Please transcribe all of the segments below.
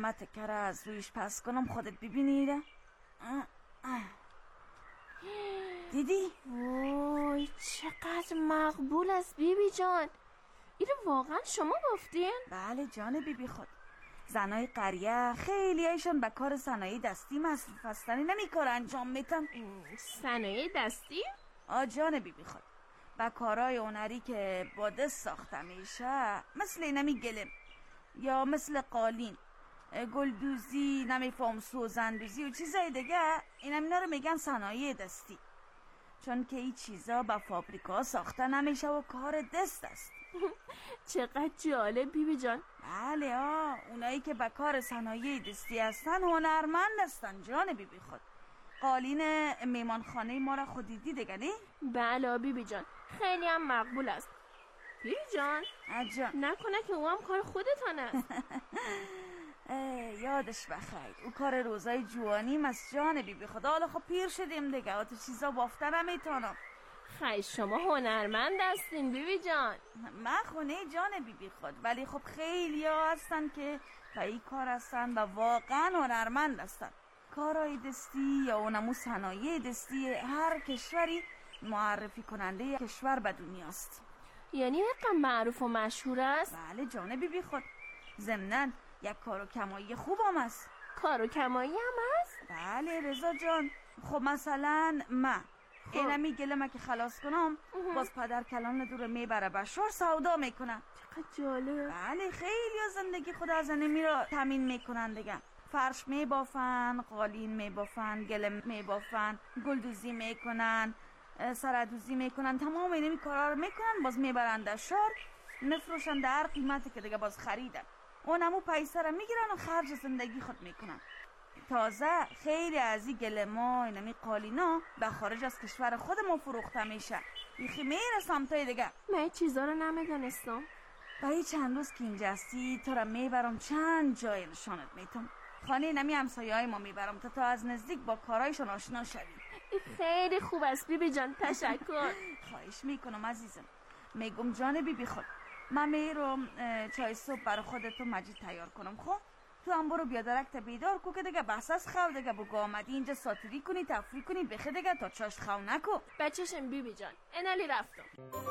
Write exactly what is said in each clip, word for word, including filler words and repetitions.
قیمت کره از رویش پس کنم خودت ببینی. دیدی؟ وای چقدر مقبول است بیبی جان. اینو واقعا شما بافتین؟ بله جان بیبی خود. زنای قریه خیلی ایشون به کار صنایع دستی مصروف هستن، نمی کار انجام میتن. صنایع دستی؟ آ جان بیبی خود، به کارهای هنری که با دست ساخته میشه، مثل اینمی گلم یا مثل قالین، گلدوزی، نمیفهم سوزندوزی و چیزای دیگه، اینم اینا رو میگن صنایع دستی، چون که این چیزا با فابریکا ساخته نمیشه و کار دست است. چقدر جالب بیبی جان. بله آه، اونایی که با کار صنایع دستی هستن هنرمند هستن جان بیبی خود. قالین میمانخانه ما را خودی دیدی دیگه نی؟ بله بیبی جان، خیلی هم مقبول است. بیبی جان اجان نکنه که او هم کار خودتان است. یادش بخیر، او کار روزای جوانیم از جان بیبی خدا. حالا خب پیر شدیم دیگه، آتو چیزا بافتن نمیتونم. خیلی شما هنرمند هستین بیبی جان. من خونه جان بیبی خود، ولی خب خیلی ها هستن که به این کار هستن و واقعا هنرمند هستن. کارهای دستی یا اونمو صنایع دستی هر کشوری معرفی کننده کشور به دنیاست. یعنی اینقدر معروف و مشهور است؟ بله جان بیبی خود. ضمناً یک کار و کمایی خوب هم است. کار و کمایی هم است؟ بله رضا جان. خب مثلا من خب. اینمی گلمه که خلاص کنم باز پدر کلان دور میبره بشار سودا میکنه. چقدر جالب. بله خیلی زندگی خود از اینمی را تامین میکنن دیگه. فرش میبافن، قالین میبافن، گلم میبافن، گلدوزی میکنن، سردوزی میکنن، تمام اینمی کارا رو میکنن، باز میبرن در شهر میفروشن در هر قیمتی که دیگه باز خریدن. اونمو پیسه رو میگیرن و خرج زندگی خود میکنن. تازه خیلی از این گلما اینمی قالینا به خارج از کشور خودمون فروخته میشه. بیخی میره سمتای دیگه. من چیزا رو نمیدونستم. برای چند روز که اینجا هستی تو رو میبرم چند جای نشانت میتم. خانه نمی همسایه های ما میبرم تا تا از نزدیک با کارایشون آشنا شوی. خیلی خوب است بیبی جان، تشکر. خواهش میکنم عزیزم. میگم جان بیبی خود، من میرم چای صبح برای خودت و مجید تیار کنم. خب تو هم برو بیا درکت بیدار کو که دیگه بس از خو دیگه بگو آمدی اینجا ساتری کنی تفریح کنی بخی دیگه تا چاشت خو نکو. بچه‌شم بیبی جان، انالی رفتم.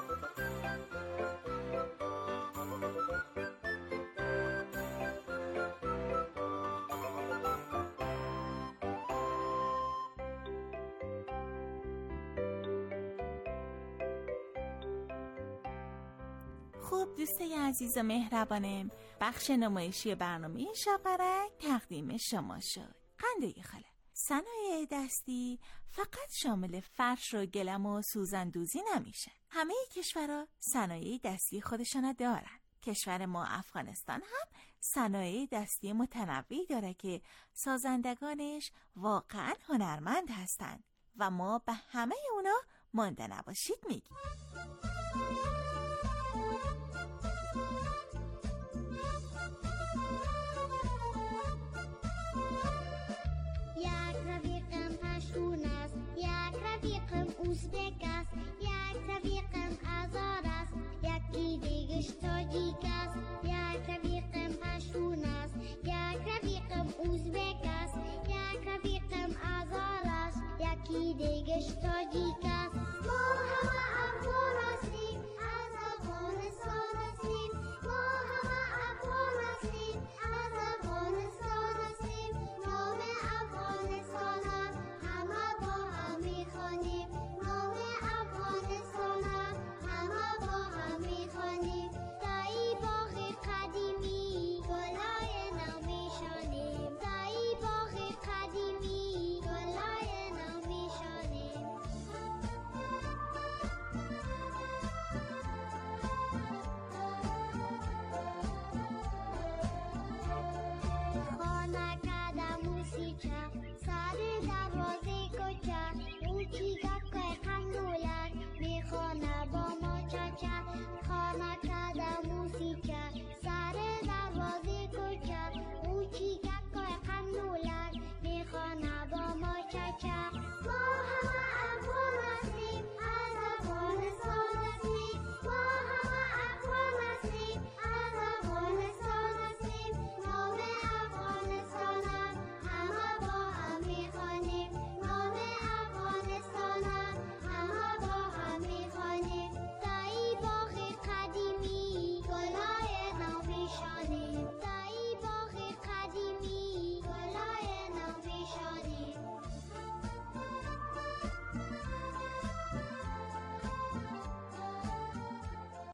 خب دوستای عزیز و مهربانم، بخش نمایشی برنامه شاپرک تقدیم شما شد. قنده خاله، صنایع دستی فقط شامل فرش و گلم و سوزندوزی نمیشه. همه کشورها صنایع دستی خودشون دارن. کشور ما افغانستان هم صنایع دستی متنوعی داره که سازندگانش واقعا هنرمند هستن و ما به همه اونا مانده نباشید میگیم. ازبک است، یک رفیقم آزاد است، یکی دیگش تاجیک است، یک رفیقم پشتون است، یک رفیقم ازبک است، یک رفیقم آزاد است، یکی دیگش تاجیک است. ما همه افغان است،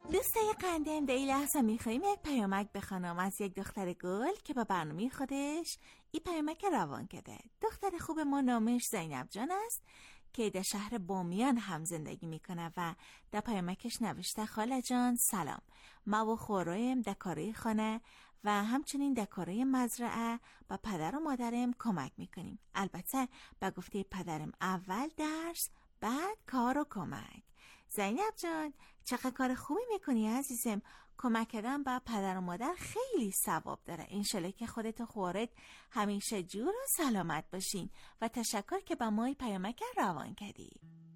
دوستای قندم به این لحظه میخواییم یک پیامک بخوانم از یک دختر گل که با برنامه خودش این پیامک روان کرده. دختر خوب ما نامش زینب جان است که در شهر بامیان هم زندگی میکنه و در پیامکش نوشته خاله جان سلام، ما و خورایم در کارهای خانه و همچنین در کارهای مزرعه با پدر و مادرم کمک میکنیم. البته با گفته پدرم اول درس بعد کار و کمک. زینب جان چقدر کار خوبی میکنی عزیزم. کمک کردن با پدر و مادر خیلی ثواب داره. انشالله که خودت و خورت همیشه جور و سلامت باشین و تشکر که با ما پیامک روان کردی.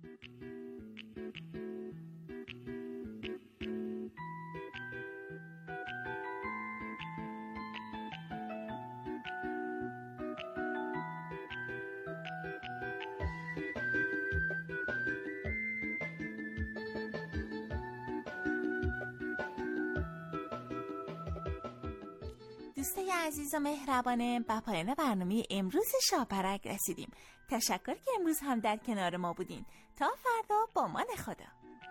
دوستای عزیز و مهربانم به پایان برنامه امروز شاپرک رسیدیم. تشکر که امروز هم در کنار ما بودین. تا فردا با مان خدا.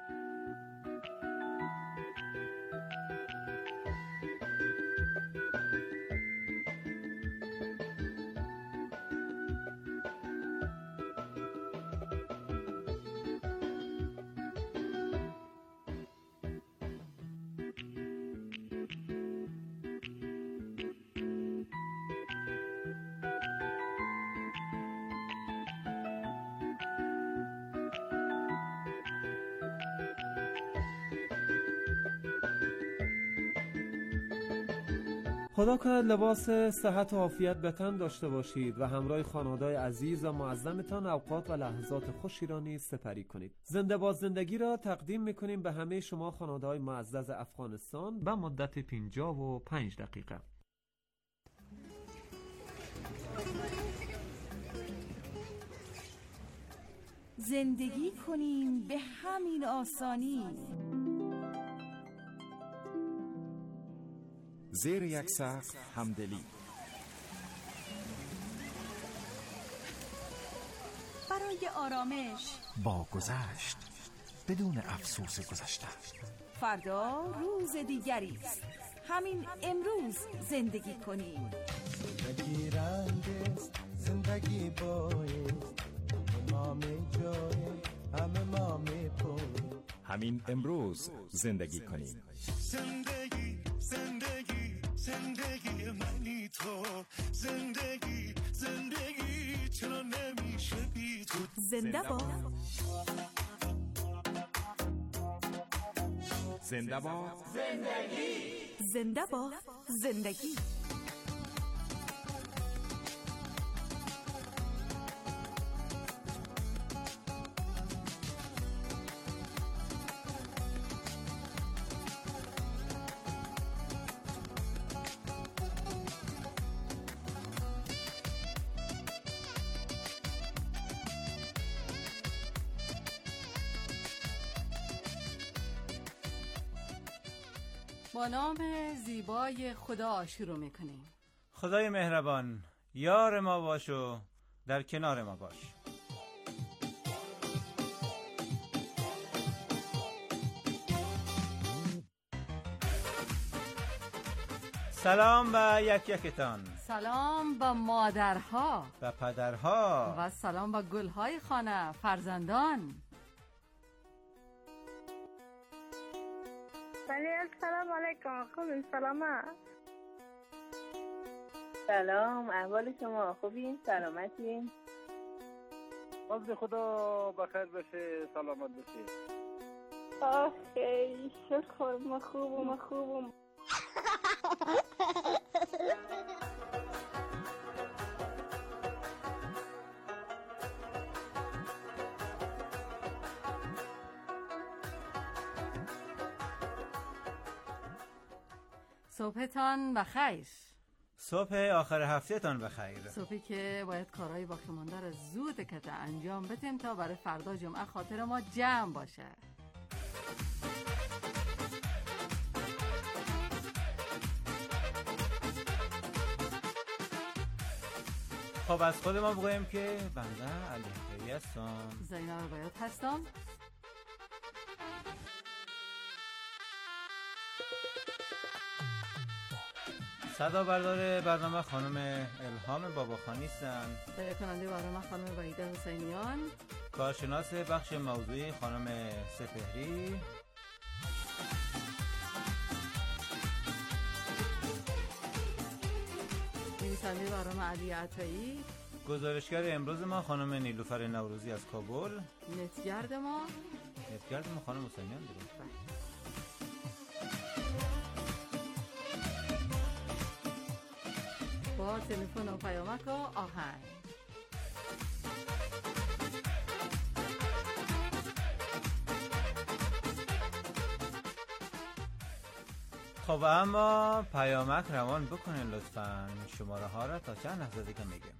خدا کنه لباس صحت و عافیت به تن داشته باشید و همراه خانواده‌های عزیز و معظمتان اوقات و لحظات خوشی را نیز سپری کنید. زنده باد زندگی را تقدیم می‌کنیم به همه شما خانواده‌های معزز افغانستان به مدت پنجاه و پنج دقیقه. زندگی کنیم به همین آسانی. زیر یک سقف همدلی. برای آرامش با گذشت بدون افسوس گذشته. فردا روز دیگری است. همین امروز زندگی کنیم. زندگی رنگ است، زندگی باید، ما می جای همه ما می پوی. همین امروز زندگی کنیم. زندگی زندگی زندگی منی تو، زندگی زندگی چرا نمیشه بی تو. زنده باد زنده باد زندگی. زنده باد زندگی. با نام زیبای خدا شروع میکنیم. خدای مهربان یار ما باش و در کنار ما باش. سلام به یک یکتان. سلام به مادرها، به پدرها و سلام به گلهای خانه، فرزندان. بله السلام علیکم. خوبین؟ سلامت؟ سلام، احوال شما خوبین؟ سلامتین؟ وضع خدا بخیر باشه، سلامت باشه. آخی شکر، ما خوبم ما خوبم. صبحتان بخیر. صبح آخر هفته تان بخیر. صبحی که باید کارهای باقی مانده را زود کته انجام بدیم تا برای فردا جمعه خاطر ما جمع باشه. خب از خود ما بگویم که بنده علی هستم. زینب باید هستم. صدا بردار برنامه خانم الهام باباخانی هستن. تهیه کننده برنامه خانم وحیده حسینیان. کارشناس بخش موضوعی خانم سپهری. نویسنده برنامه علی عطایی. گزارشگر امروز ما خانم نیلوفر نوروزی از کابل. نتگرد ما نتگرد ما خانم حسینیان دیگه. با تلفن و پیامک و آهنگ. خب اما پیامک روان بکنین لطفاً. شماره ها را تا چند لحظه دیگه میگیم.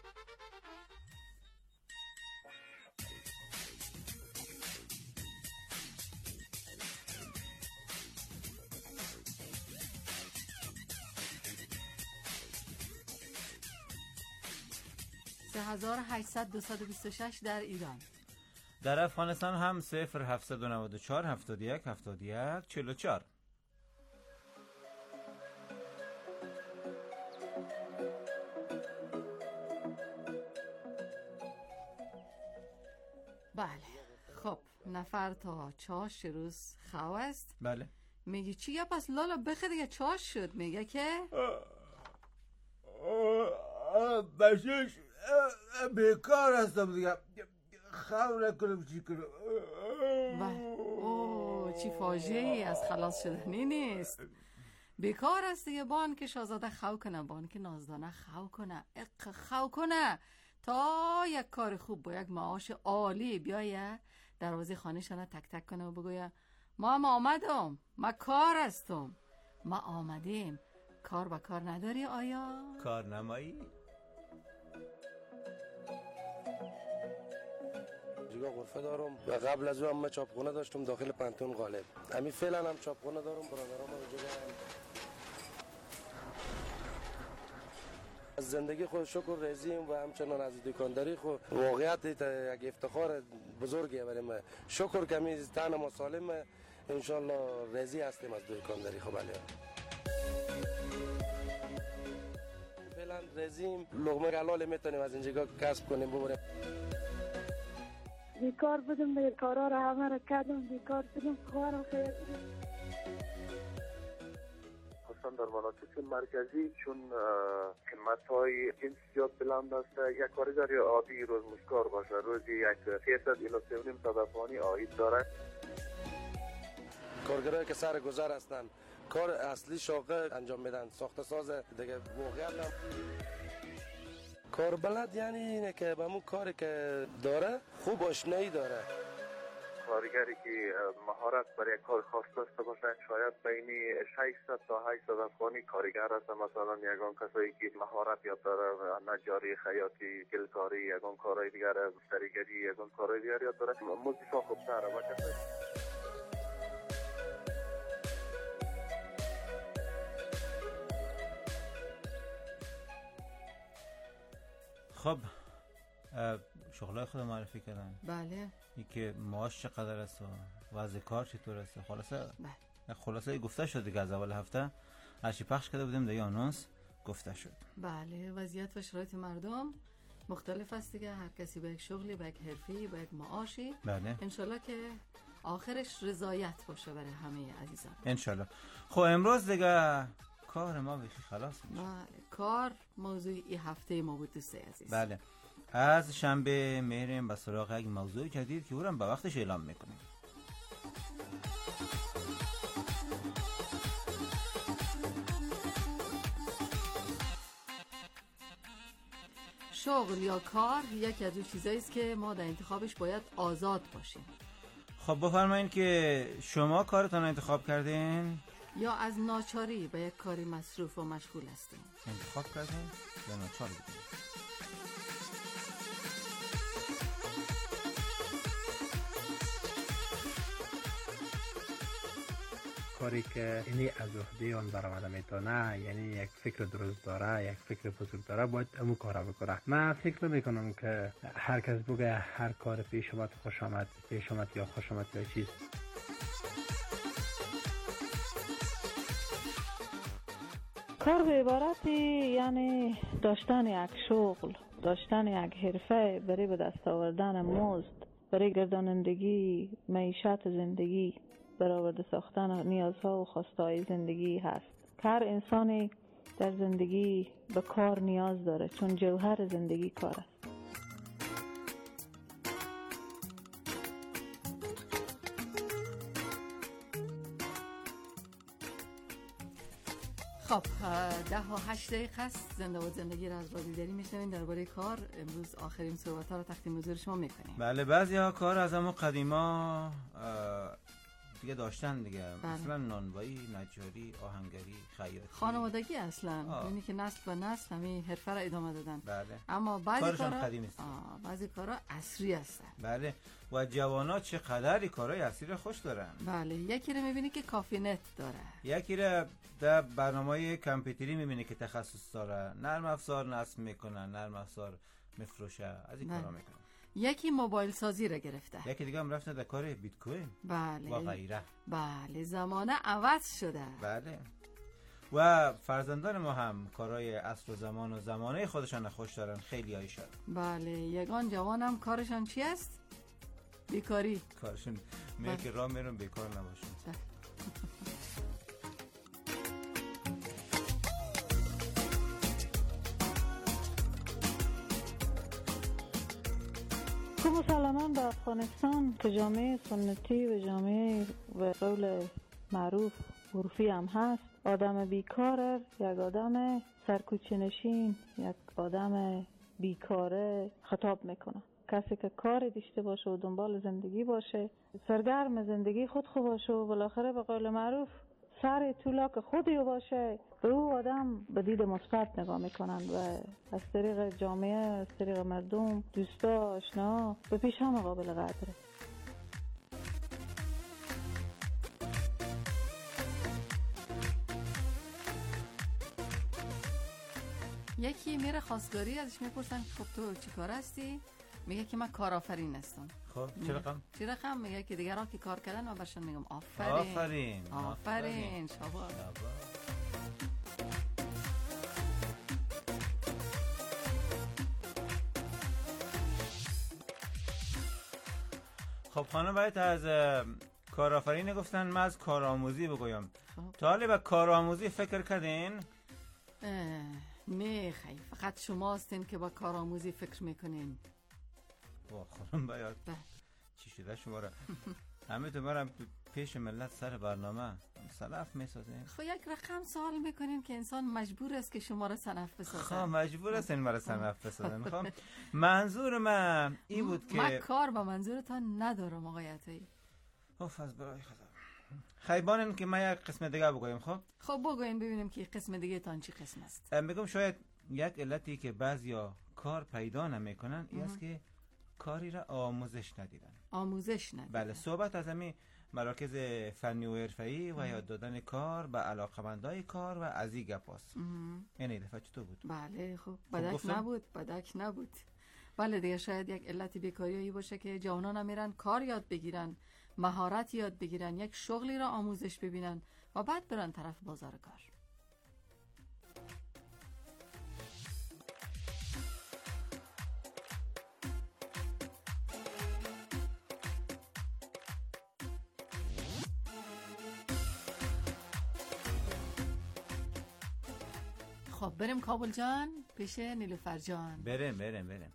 سه هزار و هشتصد دویست و بیست و شش در ایران. در افغانستان هم صفر هفتصد و نود و چهار هفتاد و یک هفتاد و یک چهل و چهار. بله خب نفر تا چاش روز خو است. بله میگی چی یا پس لالا بخه دیگه چاش شد. میگه که بشش بیکار هستم دیگه خو نکنم چی کنم. اوه چی فاجعه‌ای از خلاص شدنی نیست. بیکار است دیگه. بان که شاهزاده خو کنه، بان که نازدانه خو کنه، اق خو کنه تا یک کار خوب با یک معاش عالی بیایه دروازه خانه شانه تک تک کنه و بگویه ما هم آمدم، ما کار هستم، ما آمدیم. کار با کار نداری آیا؟ کار نمایی؟ جگا غرفه دارم و قبل از اون من چاپخونه داشتم داخل پنتون غالب. همین فعلا هم چاپخونه دارم. برادرام رو جگا از زندگی خود شکر رضاییم و همچنان از دکانداری خود واقعیت یک افتخار بزرگیه برای ما. شکر که می تن ما سالم انشالله راضی هستیم از دکانداری خود. بله فعلا راضییم. لقمه حلال میتونیم از اینجا کسب کنیم ببریم. بیکار بودم به کارا رو همه رو کردم. بیکار بودم خوارم خیر در مناطق مرکزی چون قیمت های جنس زیاد بلند است. یک کارگر عادی روز مشکار باشه روزی یک سیصد الی سه و نیم صد افغانی عاید داره. کارگرایی که سر گذر هستن کار اصلی شاقه انجام میدن. ساخت ساز دیگه واقعا هم کار بلد یعنی اینه که به همون کاری که داره خوب آشنایی داره. کارگری که مهارت برای کار خاص داشته باشه شاید بین ششصد تا هشتصد افغانی کارگر هست. مثلا یگان کسایی که مهارت یاد داره، نجاری، خیاطی، گلکاری، یگان کارهای دیگر، مستریگری، یگان کارهای دیگر یاد داره، مزدشان خوبتره. و کسایی خب شغلای خود معرفی کردن. بله. این که معاش چقدر است و وضع کار چطور است. خلاصه بله. خلاصه گفته شد دیگه. از اول هفته هرچی پخش کرده بودیم دیگه آنونس گفته شد. بله وضعیت و شرایط مردم مختلف است دیگه. هر کسی به یک شغلی، به یک حرفی، به یک معاشی. بله. انشالله که آخرش رضایت باشه برای همه عزیزان. انشالله. خب امروز دیگه کار ما بیخی خلاص میشه. بله کار موضوع این هفته ما بود دوسته عزیز. بله از شنبه میریم به سراغ یک موضوع جدید که او را به وقتش اعلام میکنیم. شغل یا کار یکی از اون چیزایی است که ما در انتخابش باید آزاد باشیم. خب بفرمایید که شما کارتان انتخاب کردین یا از ناچاری به یک کاری مصروف و مشغول هستیم. انتخاب کردین یا ناچار بودین؟ کاری که اینی از عهده آن برآمده میتونه، یعنی یک فکر درست داره، یک فکر بزرگ داره، باید امو کارا بکنه. من فکر میکنم که هر کس بگه هر کار پیش آمد خوش آمد، پیش آمد یا خوش آمد یا چیز. کار به عبارتی یعنی داشتن یک شغل، داشتن یک حرفه برای به دست آوردن مزد، برای گردانندگی معیشت زندگی، برآورده ساختن نیازها و خواستهای زندگی هست. هر انسانی در زندگی به کار نیاز داره، چون جوهر زندگی کار است. خب ده و هشت دقیقه است. زنده و زندگی را از رادیو دری میشنوین. درباره کار امروز آخرین صحبت ها رو تقدیم حضور شما میکنیم. بله، بعضی ها کار از همون قدیما دیگه داشتن دیگه، بله. مثلا نانوایی، نجاری، آهنگری، خیاطی، خانوادگی اصلا، یعنی که نسل به نسل همین حرفه را ادامه دادن. بله. اما بعضی کارشان کارا قدیمی است. بعضی کارا عصری هستن. بله. و جوانات چقدر کارهای عصری رو خوش دارن. بله. یکی رو میبینی که کافی نت داره، یکی رو در برنامه‌های کامپیوتری میبینی که تخصص داره، نرم افزار نصب میکنن، نرم افزار میفروشه، از این کارا میکنن. یکی موبایل سازی را گرفته، یکی دیگه هم رفته در کار بیت کوین. بله. و غیره. بله، زمانه عوض شده. بله. و فرزندان ما هم کارهای عصر و زمان و زمانه خودشان خوش دارن، خیلی هایشان. بله. یگان جوان هم کارشان چی است؟ بیکاری. کارشون میگه که راه میرون بیکار نباشن. خب مسلماً به افغانستان که جامعه سنتی و جامعه به قول معروف عرفی هم هست، آدم بیکار یک آدم سرکوچه‌نشین، یک آدم بیکاره خطاب میکنه. کسی که کار داشته باشه و دنبال زندگی باشه، سرگرم زندگی خود خوب باشه و بالاخره به قول معروف سر طولاک خودی باشه، به او آدم به دید مثبت نگاه میکنن و از طریق جامعه، از طریق مردم، دوستا، آشنا به پیش هم قابل قدره. یکی میره خواستگاری، ازش میپرسن خب تو چی کار هستی؟ میگه که من کارآفرین هستم. خب چه رقم؟ چه رقم؟ میگه که دیگران که کار کردن و برشون میگم آفرین آفرین آفرین شاباش. خب خانم باید از کارآفرین گفتن، من از کارآموزی بگویم. تا حالا به کارآموزی فکر کردین؟ نه خیلی، فقط شما هستین که با کارآموزی فکر میکنین. با خانم باید چی شده شما را همه تو مرم پیش ملت سر برنامه سلف میسازین. خب یک رقم سوال میکنین که انسان مجبور است که شما را سنف بسازن. خب مجبور است این مرا سنف بسازن. خب منظور من این بود که من کار با منظورتان ندارم آقای عطایی. اوف از برای خدا. خیبانن که من یک قسم دیگه بگویم. خب خب بگوین ببینیم که قسم دیگه تان چی قسم است. میگم شاید یک علتی که بعضیا کار پیدا نمیکنن این است که کاری را آموزش ندیدن. آموزش ندیدن. بله، صحبت از همین مراکز فنی و حرفه‌ای و یاد دادن کار به علاقمندای کار و از این گپاست. این دفعه چطور بود؟ بله خب بدک نبود، بدک نبود. بله دیگه شاید یک علت بیکاری باشه که جوانان میرن کار یاد بگیرن، مهارت یاد بگیرن، یک شغلی را آموزش ببینن و بعد برن طرف بازار کار. خب بریم کابل جان پیش نیلوفر جان. بریم بریم بریم.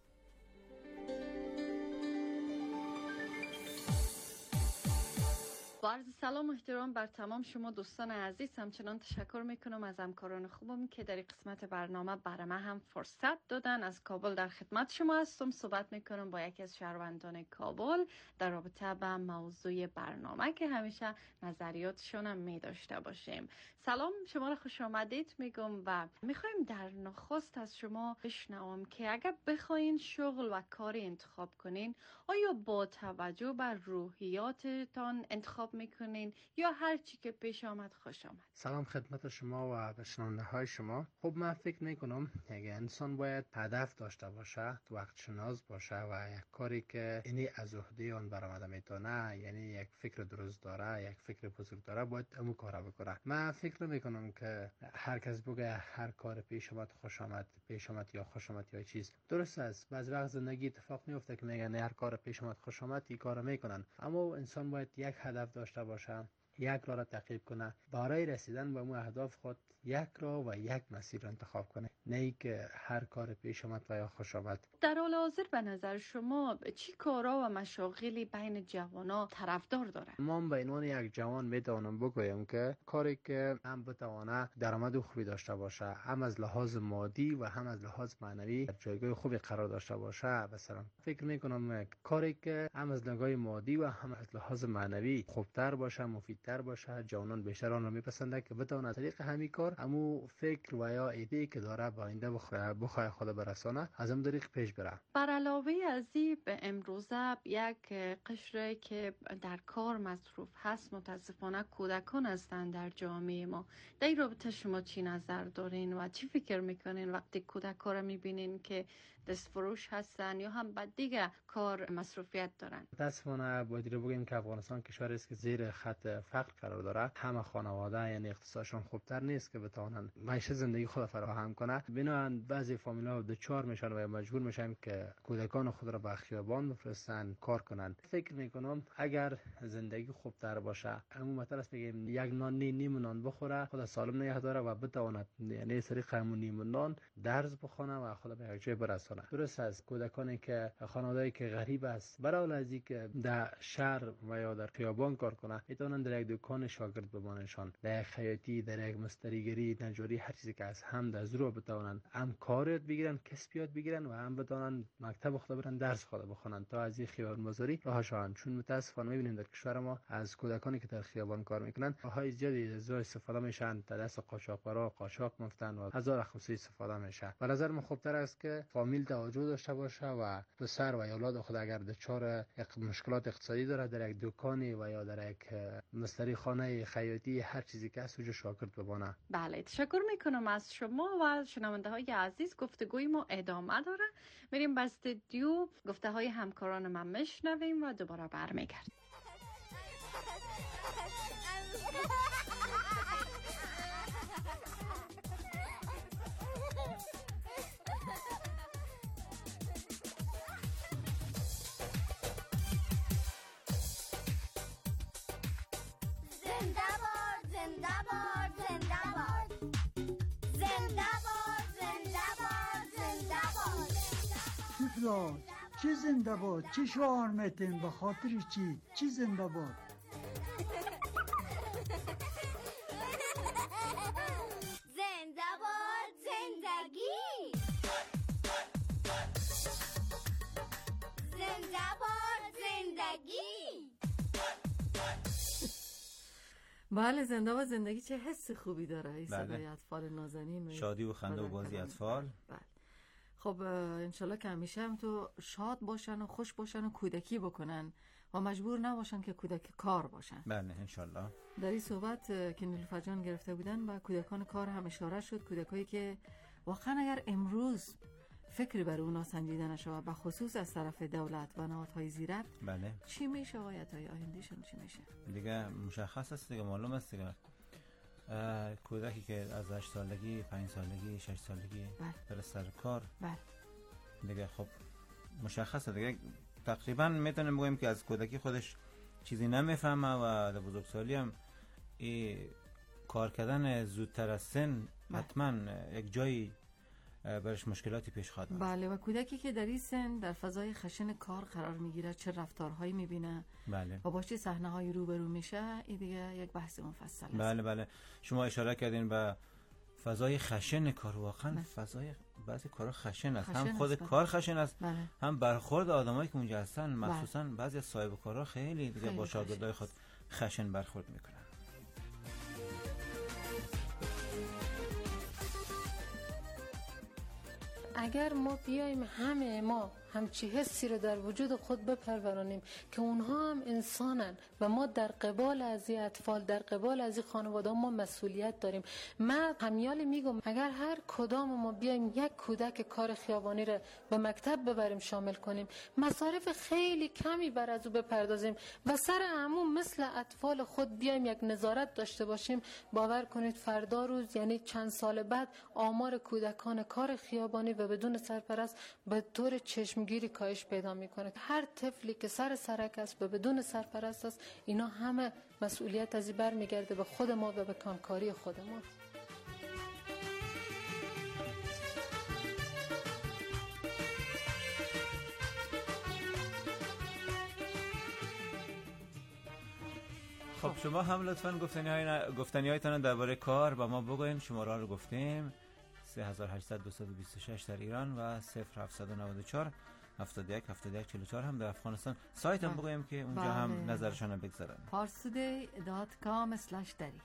با عرض سلام و احترام بر تمام شما دوستان عزیز، همچنان تشکر میکنم از همکاران خوبم که در این قسمت برنامه برای من هم فرصت دادن. از کابل در خدمت شما هستم، صحبت میکنم با یکی از شهروندان کابل در رابطه با موضوع برنامه که همیشه نظریاتشون هم میداشته باشیم. سلام، شما را خوش آمدید میگم و میخوایم در نخست از شما بشنوم که اگر بخواین شغل و کاری انتخاب کنین، آیا با توجه بر روحیاتتان انتخاب میکنین یا هر چی که پیش آمد خوش آمد؟ سلام خدمت شما و به شنونده های شما. خب من فکر میکنم یک انسان باید هدف داشته باشه، وقت شناس باشه و یک کاری که اینی از عهده آن برآمده میتونه، یعنی یک فکر درست داره، یک فکر بزرگ داره، باید امو کارا بکنه. من فکر میکنم که هر کس بگه هر کار پیش آمد خوش آمد، پیش آمد یا خوش آمد یا چیز، درست است. بعضی وقت زندگی اتفاق میفته که میگن هر کار پیش آمد خوش آمد، این کارو میکنن، اما انسان باید یک هدف داشته باشه، یک راه را تعقیب کنه، برای رسیدن به اون اهداف خود یک راه و یک مسیر را انتخاب کنه، نه ای که هر کار پیش آمد و یا خوش آمد. در حال حاضر به نظر شما چی کارا و مشاغلی بین جوانا طرفدار داره؟ من به عنوان یک جوان میتوانم بگویم که کاری که هم بتوانه درآمد خوبی داشته باشه، هم از لحاظ مادی و هم از لحاظ معنوی در جایگاه خوبی قرار داشته باشه، مثلا فکر میکنم کاری که هم از لحاظ مادی و هم از لحاظ معنوی خوبتر باشه، مفیدتر باشه، جوانان بیشتر آن را میپسندند که بتونه از طریق همین کار همو فکر و یا ایده که داره با آینده بخواه خود برسانه، از هم طریق پیش بره. بر علاوه از این به امروزه یک قشری که در کار مصروف هست متاسفانه کودکان هستند در جامعه ما. در این رابطه شما چی نظر دارین و چی فکر میکنین وقتی کودکان را میبینین که دست فروش هستن یا هم بعد دیگه کار مصروفیت دارن؟ متاسفانه باید رو بگیم که افغانستان کشوری است که زیر خط فقر قرار داره. همه خانواده یعنی اقتصادشون خوبتر نیست که بتونن معیشت زندگی خود فراهم کنه. بنابراین بعضی فامیل‌ها دچار میشن و مجبور میشن که کودکان خود را به خیابان بفرستن کار کنن. فکر میکنم اگر زندگی خوبتر باشه، اما مثلا بگیم یک نان نیم نان بخوره، خود سالم نگه داره و بتواند یعنی طریق همون نیم نان درس بخونه و خود به یک جای برسونه. درست است کودکانی که خانواده‌ای که غریب است، برای از اینکه در شهر و یا در خیابان کار کنه، میتونن در یک دکان شاگرد بمانشان، در یک خیاطی، در یک مستریگری، نجاری، هر چیزی که از هم در زرو بتونن هم کار یاد بگیرن، کسب یاد بگیرن و هم بتونن مکتب خود برن درس خود بخونن تا از این خیابان مزاری رها شوند. چون متاسفانه میبینیم در کشور ما از کودکانی که در خیابان کار میکنن های زیادی از استفاده میشن، در دست قاچاقبرا قاچاق میفتن و هزار خصوصی استفاده میشه. به نظر من خوبتر است که فامیل توجه داشته باشه و پسر و اولاد خود اگر دچار مشکلات اقتصادی داره، در یک دکانی و یا در یک مستری خانه خیاطی هر چیزی که هست اونجا شاگرد بمانه. بله، تشکر میکنم از شما و شنونده های عزیز. گفتگوی ما ادامه داره. میریم به استودیو گفته های همکاران من میشنویم و دوباره برمیگردیم. چی زنده باد؟ چی شعار میتین؟ به خاطر چی؟ چی زنده باد؟ زنده باد زندگی، زنده باد زندگی. بله، زنده باد زندگی چه حس خوبی داره. این بله. صدای اطفال نازنین، شادی و خنده و بازی اطفال. بله. خب انشالله که همیشه هم تو شاد باشن و خوش باشن و کودکی بکنن و مجبور نباشن که کودک کار باشن. بله انشالله. در این صحبت که نیلوفر جان گرفته بودن و کودکان کار هم اشاره شد، کودکایی که واقعا اگر امروز فکری بر اونا سنجیده نشه و به خصوص از طرف دولت و نهادهای زیرک، بله، چی میشه؟ آیت‌های آیندهشون چی میشه؟ دیگه مشخص است، دیگه معلوم است دیگه. کودکی که از هشت سالگی، پنج سالگی، شش سالگی بره سر کار، بله دیگه خب مشخصه دیگه. تقریبا میتونیم بگیم که از کودکی خودش چیزی نمیفهمه و در بزرگسالی هم این کار کردن زودتر از سن حتما یک جایی برش مشکلاتی پیش خواهد آمد. بله، و کودکی که در این سن در فضای خشن کار قرار میگیره، چه رفتارهایی میبینه، بله، و با چه صحنه‌هایی روبرو میشه، این دیگه یک بحث مفصل است. بله بله، شما اشاره کردین به فضای خشن کار. واقعا بله. فضای بعضی کارا خشن است، خشن هم خود است کار خشن است، بله. هم برخورد آدمایی که اونجا هستن، مخصوصا بله. بعضی از صاحب کارا خیلی دیگه خیلی با شاگردای خود خشن برخورد میکنن. اگر ما بیایم همه ما همچی حسی رو در وجود خود بپرورانیم که اونها هم انسانن و ما در قبال از این اطفال، در قبال از این خانواده ما مسئولیت داریم. من همیالی میگم اگر هر کدام ما بیایم یک کودک کار خیابانی رو به مکتب ببریم شامل کنیم، مصارف خیلی کمی بر از او بپردازیم و سر عموم مثل اطفال خود بیایم یک نظارت داشته باشیم، باور کنید فردا روز یعنی چند سال بعد آمار کودکان کار خیابانی و بدون سرپرست به طور چشمگیری کاهش پیدا میکنه. هر طفلی که سر سرک است و بدون سرپرست است، اینا همه مسئولیت از این برمیگرده به خود ما و به کامکاری خود ما. خب شما هم لطفاً گفتنی های گفتنی هایتان درباره کار با ما بگوین. شماره رو گفتیم سه هزار و هشتصد دویست و بیست و شش در ایران و صفر هفتصد و نود و چهار هفتاد و یک هفتاد و یک چهل و چهار هم در افغانستان. سایت هم بگویم که اونجا بله. هم نظرشان رو بگذارن. پارسوده دات کام اسلش دری.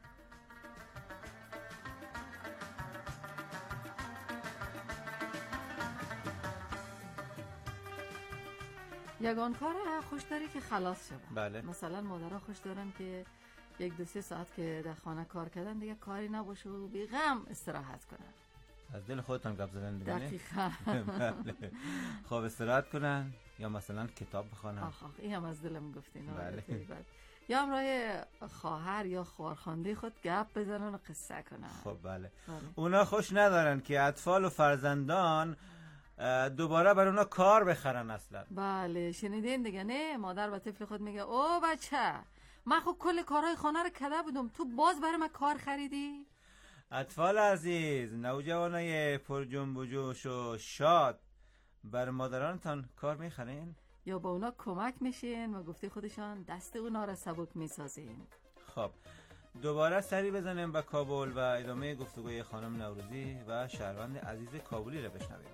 یگان کار خوش داری که خلاص شد. بله. مثلا مادرها خوش دارن که یک دو سه ساعت که در خانه کار کردن دیگه کاری نباشه و بی غم استراحت کنن. از دل خودتان گپ زدن دیگه. دقیقاً. بله. خب استراحت کنن یا مثلا کتاب بخونن. آخ آخ این هم از دلم گفتین. بله. یا همراه خواهر یا خواهرخوانده خود گپ بزنن و قصه کنن. خب بله. بله. اونا خوش ندارن که اطفال و فرزندان دوباره بر اونا کار بخرن اصلا. بله شنیدین دیگه نه؟ مادر به طفل خود میگه او بچه من خب کل کارهای خانه رو کرده بودم، تو باز برای من کار خریدی؟ اطفال عزیز، نوجوانای پر جنب و جوش و شاد بر مادرانتان کار میخرین؟ یا با اونا کمک میشین و گفته خودشان دست اونا رو سبک میسازین؟ خب دوباره سری بزنیم به کابل و ادامه گفتگوی خانم نوروزی و شهروند عزیز کابلی رو بشنویم.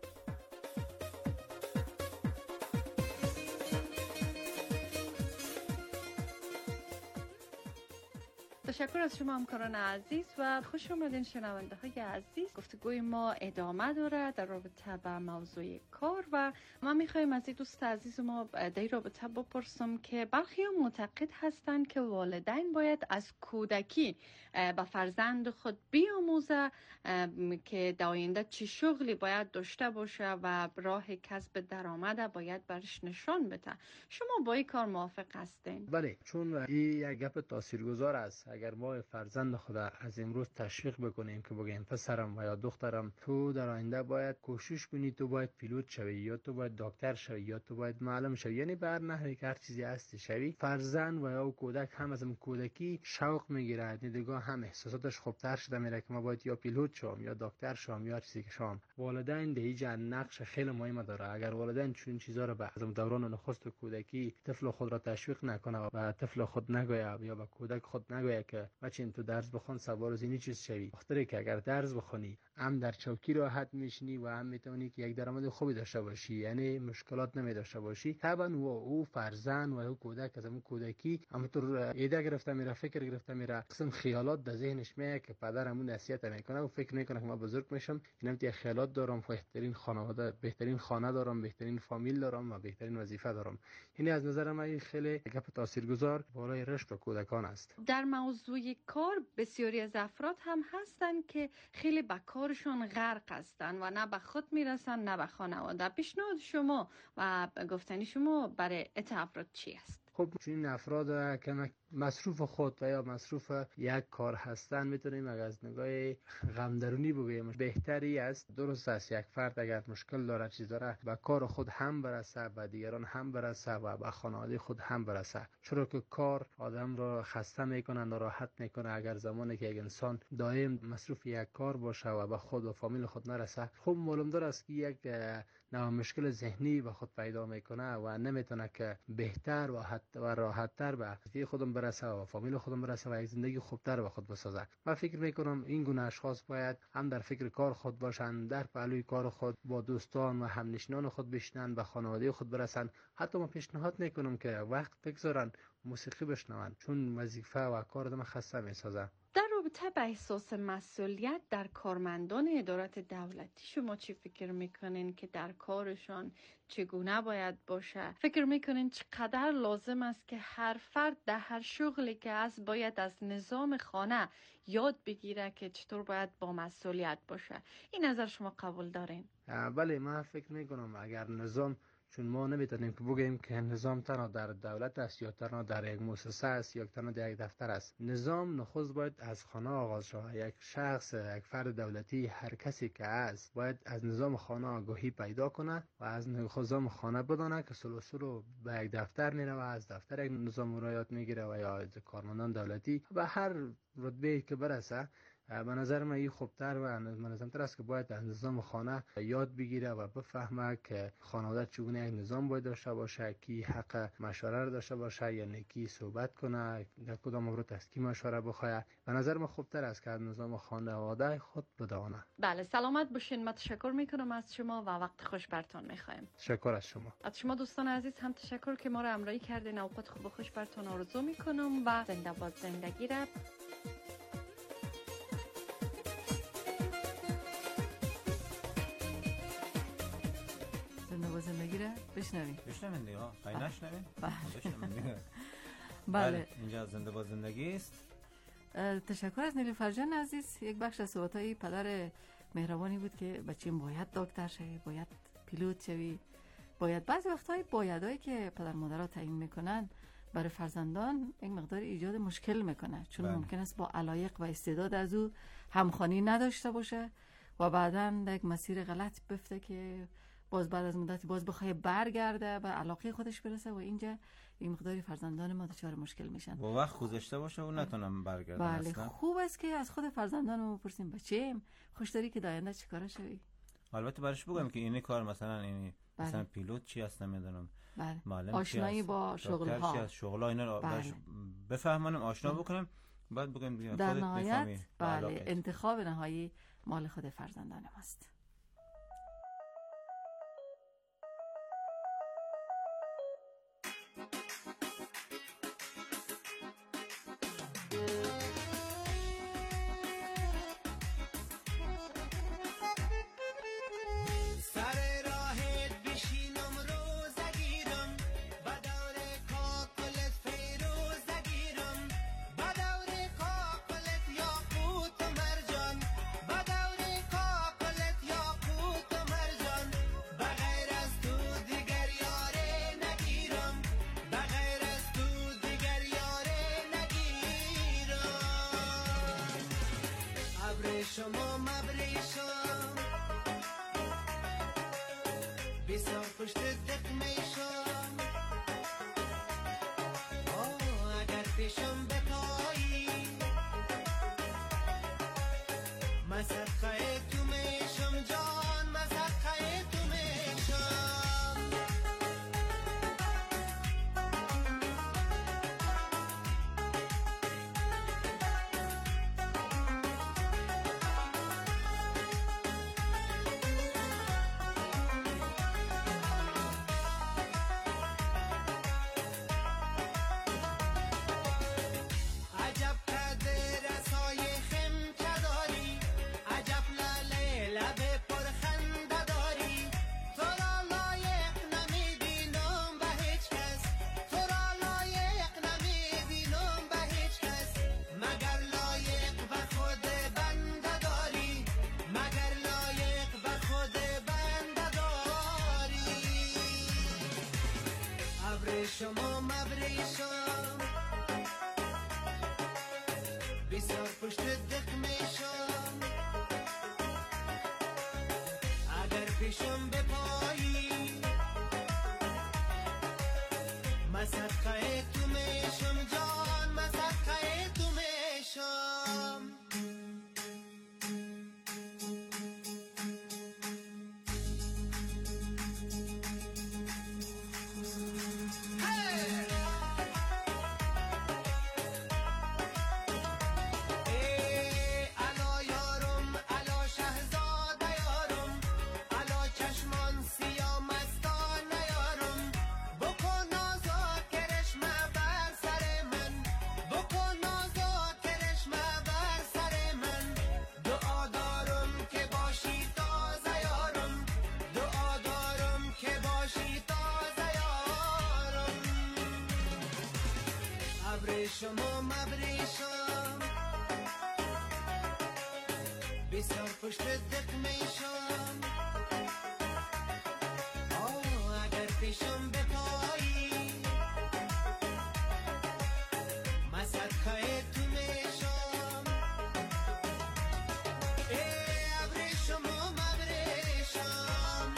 تشکر از شما همکاران عزیز و خوش آمدین شنونده های عزیز. گفتگوی ما ادامه داره در رابطه با موضوع کار و ما میخوایم از این دوست عزیز ما در رابطه بپرسم که برخی معتقد هستند که والدین باید از کودکی به فرزند خود بیاموزه که در آینده چه شغلی باید داشته باشه و راه کسب درآمد باید برش نشان بده. شما با این کار موافق هستین؟ بله، چون این یک گپ تاثیرگذار است. اگر ما فرزند خود از امروز تشویق بکنیم که بگیم پسرم و یا دخترم تو در آینده باید کوشش کنی، تو باید پیلوت شوی یا تو باید دکتر شوی یا تو باید معلم شوی، یعنی بر نحوی که هر چیزی هستی شوی، فرزند و یا کودک هم از کودکی شوق میگیره، دیدگاه هم احساساتش خوبتر شده میره که ما باید یا پیلوت شوم یا دکتر شوم یا چیزی که شوم. والدین دیگه نقش خیلی مهم داره. اگر والدین چون چیزا رو به از دوران نخست کودکی طفل خود را تشویق نکنه و طفل خود نگوید یا به کودک خود نگوید که بچین تو درس بخون سوار از این چیز شوی، خاطر که اگر درس بخونی هم در چوکی راحت میشنی و هم میتونی که یک درآمد خوبی داشته باشی، یعنی مشکلات نمی داشته باشی. طبعا و او فرزند و او کودک از اون کودکی همونطور ایده گرفته میره، فکر گرفته میره، قسم خیالات در ذهنش میاد که پدرمون نصیحت میکنه و فکر میکنه که ما بزرگ میشم اینم تی خیالات دارم، بهترین خانواده، بهترین خانه دارم، بهترین فامیل دارم و بهترین وظیفه دارم. یعنی از نظر من خیلی گپ تاثیرگذار برای رشد کودکان است. در موضوع کار بسیاری از افراد هم هستن که خیلی به کارشون غرق هستن و نه به خود میرسن نه به خانواده. پیشنهاد شما و گفتنی شما برای ات افراد چی است؟ خب چون افراد که مصروف خود و یا مصروف یک کار هستن میتونیم اگر از نگاه غمدرونی بگوییم بهتری است. درست است یک فرد اگر مشکل داره چیز داره به کار خود هم برسه، به دیگران هم برسه و به خانواده خود هم برسه، چرا که کار آدم را خسته میکنه، ناراحت میکنه. اگر زمانی که یک انسان دائم مصروف یک کار باشه و به خود و فامیل خود نرسه، خب معلوم داره است که یک نوع مشکل ذهنی به خود پیدا میکنه و نمیتونه که بهتر و حتی و راحت‌تر به وظیفه خودم برسه و فامیل خودم برسه و یک زندگی خوبتر به خود بسازه. من فکر میکنم این گونه اشخاص باید هم در فکر کار خود باشند، در پهلوی کار خود با دوستان و همنشینان خود بشینن، به خانواده خود برسن. حتی من پیشنهاد میکنم که وقت بگذارن موسیقی بشنون، چون وظیفه و کار آدم خسته میسازه. در رابطه مربوطه به احساس مسئولیت در کارمندان ادارات دولتی، شما چی فکر میکنین که در کارشان چگونه باید باشه؟ فکر میکنین چقدر لازم است که هر فرد در هر شغلی که است باید از نظام خانه یاد بگیره که چطور باید با مسئولیت باشه؟ این نظر شما قبول دارین؟ بله، من فکر میکنم اگر نظام، چون ما نمیتونیم که بگیم که نظام تنها در دولت است یا تنها در یک مؤسسه است یا تنها در یک دفتر است. نظام نخست باید از خانه آغاز شود. یک شخص، یک فرد دولتی، هر کسی که است باید از نظام خانه آگاهی پیدا کنه و از نظام خانه بدانه که سلسله رو به یک دفتر میره و از دفتر یک نظام مراجعت میگیره و یا از کارمندان دولتی و هر رتبه که برسه. به نظر من این خوبتر و منظمتر است که باید از نظام خانه یاد بگیره و بفهمه که خانواده چگونه یک نظام باید داشته باشه، کی حق مشوره داشته باشه، یعنی کی صحبت کنه، در کدام مورد است کی مشوره بخواه. به نظر من خوبتر است که از نظام خانواده خود بدانه. بله، سلامت باشین. من تشکر میکنم از شما و وقت خوش برتون میخوایم. تشکر از شما. از شما دوستان عزیز هم تشکر که ما را همراهی کردین. اوقات خوب و خوش برتون آرزو میکنم و زنده باد زندگی را. زندگی را بشنویم بشنویم دیگه ها خیلی نشنویم بله. اینجا زنده با زندگی است. تشکر از نیلوفر جان عزیز. یک بخش از صحبت‌های پدر مهربانی بود که بچه‌م باید دکتر شوی، باید پیلوت شوی، باید بعضی وقت‌های بایدایی که پدر مادرها تعیین میکنن برای فرزندان یک مقدار ایجاد مشکل میکنه، چون بله. ممکن است با علایق و استعداد از او همخوانی نداشته باشه و بعداً در یک مسیر غلط بفته که باز بعد از مدتی باز بخواه برگرده به علاقه خودش برسه و اینجا این مقداری فرزندان ما دچار مشکل میشن. با وقت گذشته باشه و نتونم برگردم. بله اصلا. خوب است که از خود فرزندانمون بپرسیم بچه‌م خوش داری که داینده چیکار شوی؟ البته برش بگم که اینی کار مثلا اینی بله. مثلا پیلوت چی هست نمیدونم. بله. معلم آشنایی با شغل ها. چی از شغل ها اینا بله. بفهمونم آشنا بله. بکنم بعد بگم دیگه در نهایت بله انتخاب نهایی مال خود فرزندان ماست. شما مبریشم بسیار پشت دق میشم اگر پیشم بپایی من صدقه تو میشم جان، من صدقه تو میشم. شما مبریشم بسیار پشت دق میشم اگر پیشم بپایی من صدقه تو میشم جان، من صدقه تو میشم. بکن نازا شما مبریشم بسیار پشت دق میشم آه اگر پیشم بپایی من صدقه تو میشم ای ابر شما مبریشم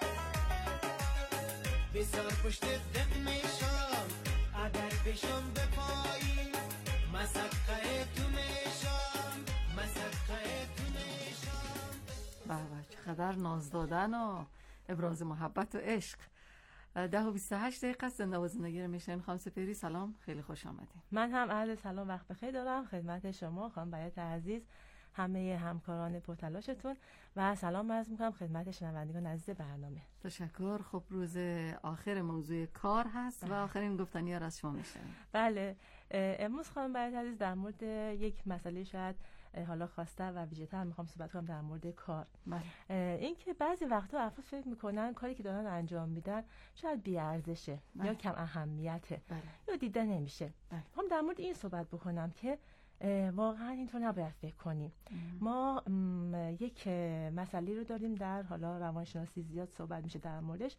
بسیار پشت دق میشم اگر پیشم بپایی من صدقه تو میشم من صدقه تو میشم. بابا چقدر ناز دادن و ابراز محبت و عشق. ده و بیست و هشت دقیقه است. زنده و زندگی رو میشنین. خانم سپهری سلام، خیلی خوش آمدین. من هم عرض سلام وقت بخیر دارم خدمت شما خانم بیات عزیز، همه همکاران پرتلاشتون و سلام عرض میکنم خدمت شنوندگان عزیز برنامه. تشکر. خب روز آخر موضوع کار هست و آخرین گفتنی ها از شما میشنیم. بله، امروز خانم بیات عزیز در مورد یک مسئله شاید حالا خواسته و ویژه‌تر میخوام صحبت کنم در مورد کار. این که بعضی وقتا افراد فکر میکنن کاری که دارن انجام میدن شاید بی ارزشه یا کم اهمیته یا دیده نمیشه. میخوام در مورد این صحبت بکنم که واقعا اینطور نباید فکر کنیم. ما یک مسئله رو داریم در حالا روانشناسی زیاد صحبت میشه در موردش،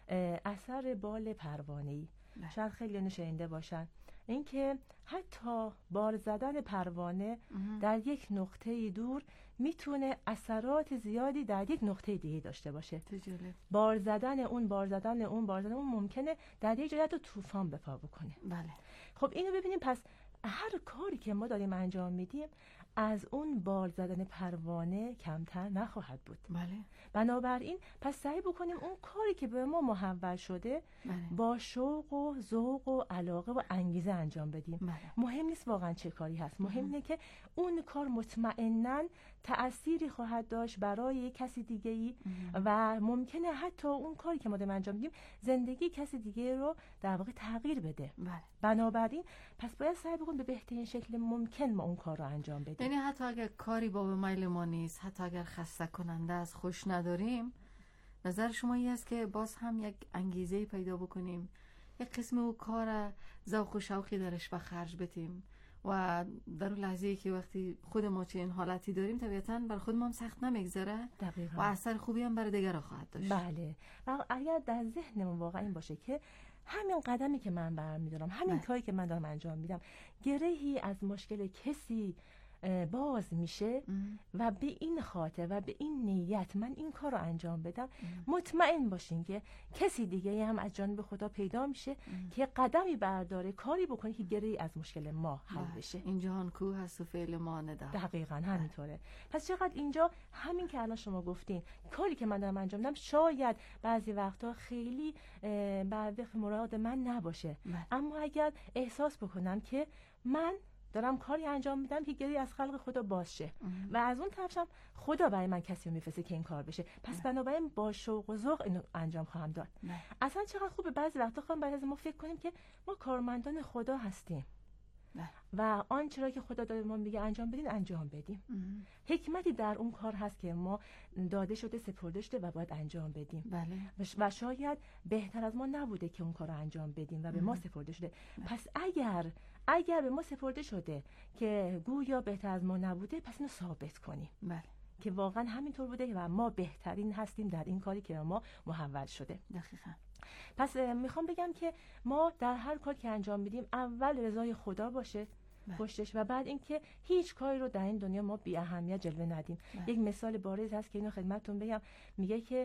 اثر بال پروانه‌ای. شاید خیلی نشنیده باشن اینکه حتی بال زدن پروانه در یک نقطه دور میتونه اثرات زیادی در یک نقطه دیگه داشته باشه. بال زدن اون بال زدن اون بال زدن اون ممکنه در یک جای تو طوفان به پا بکنه. بله. خب اینو ببینیم، پس هر کاری که ما داریم انجام میدیم از اون بال زدن پروانه کمتر نخواهد بود. بله. بنابراین پس سعی بکنیم اون کاری که به ما محول شده بله. با شوق و ذوق و علاقه و انگیزه انجام بدیم. بله. مهم نیست واقعا چه کاری هست، مهم اینه که اون کار مطمئناً تأثیری خواهد داشت برای یک کسی دیگه‌ای و ممکنه حتی اون کاری که ما داریم انجام میدیم زندگی کسی دیگه رو در واقع تغییر بده. بله. بنابراین پس باید سعی بکنیم به بهترین شکل ممکن ما اون کار رو انجام بدیم. یعنی حتی اگر کاری با میل ما نیست، حتی اگر خسته کننده است، خوش نداریم، نظر شما این است که باز هم یک انگیزه پیدا بکنیم، یک قسم او کار ذوق و شوقی درش به خرج بدیم و در اون لحظه‌ای که وقتی خود ما چه این حالتی داریم طبیعتاً بر خود ما هم سخت نمیگذره و اثر خوبی هم برای دیگران خواهد داشت. بله. و اگر در ذهنمون واقعا این باشه که همین قدمی که من برمی‌دارم، همین بله. کاری که من دارم انجام میدم گرهی از مشکل کسی باز میشه ام. و به این خاطر و به این نیت من این کار رو انجام بدم، ام. مطمئن باشین که کسی دیگه هم از جانب خدا پیدا میشه ام. که قدمی برداره، کاری بکنه که گرهی از مشکل ما حل بشه. این جهان کوه هست و فعل ما ندا. دقیقاً همینطوره. پس چقدر اینجا همین که الان شما گفتین کاری که من دارم انجام میدم شاید بعضی وقتا خیلی بعد مراد من نباشه، ام. اما اگر احساس بکنم که من دارم کاری انجام میدم که گری از خلق خدا باز شه و از اون طرفم خدا برای من کسی رو میفرسته که این کار بشه، پس بنابراین با شوق و ذوق اینو انجام خواهم داد. نه. اصلا چقدر خوبه بعضی وقتا خواهم برای ما فکر کنیم که ما کارمندان خدا هستیم. نه. و آنچه را که خدا داره ما میگه انجام بدین انجام بدیم. ام. حکمتی در اون کار هست که ما داده شده سپرده شده و باید انجام بدیم. بله. و شاید بهتر از ما نبوده که اون کار رو انجام بدیم و به ام. ما سپرده شده. بله. پس اگر اگر به ما سپرده شده که گویا بهتر از ما نبوده، پس اینو ثابت کنیم. بله. که واقعا همینطور بوده و ما بهترین هستیم در این کاری که ما محول شده. دقیقاً. پس میخوام بگم که ما در هر کاری که انجام میدیم اول رضای خدا باشه پشتش و بعد اینکه هیچ کاری رو در این دنیا ما بی اهمیت جلوه ندیم. بله. یک مثال بارز هست که اینو خدمتتون بگم، میگه که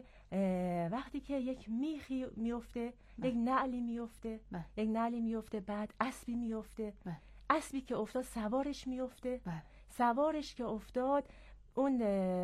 وقتی که یک میخی میفته، بله. یک نعلی میفته، بله. یک نعلی میفته، بعد اسبی میفته، بله. اسبی که افتاد سوارش میفته، بله. سوارش که افتاد اون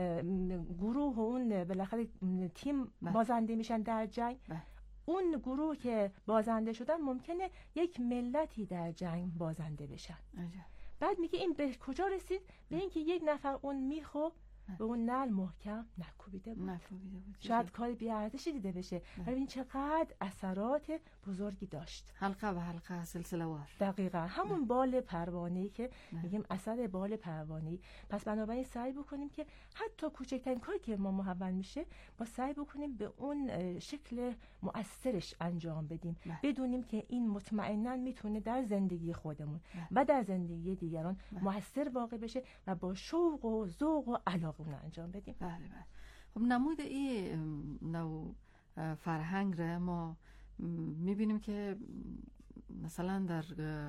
گروه و اون بالاخره تیم بله. بازنده میشن در جنگ. بله. اون گروه که بازنده شدن ممکنه یک ملتی در جنگ بازنده بشن. عجب. بعد میگه این به کجا رسید؟ به اینکه یک نفر اون میخو به اون نل محکم نکوبیده بود. نکوبیده بود. شاید کار بی‌ارزشی دیده بشه، ولی این چقدر اثرات بزرگی داشت. حلقه به حلقه، سلسله وار. دقیقاً همون بال پروانه‌ای که میگیم اثر بال پروانه‌ای. پس بنابراین سعی بکنیم که حتی کوچکترین کاری که ما محول میشه، ما سعی بکنیم به اون شکل مؤثرش انجام بدیم. بدونیم که این مطمئناً میتونه در زندگی خودمون و در زندگی دیگران مؤثر واقع بشه و با شوق و ذوق و علاقه اون انجام بدیم. بله بله. خب نمود این نوع فرهنگ را ما میبینیم که مثلا در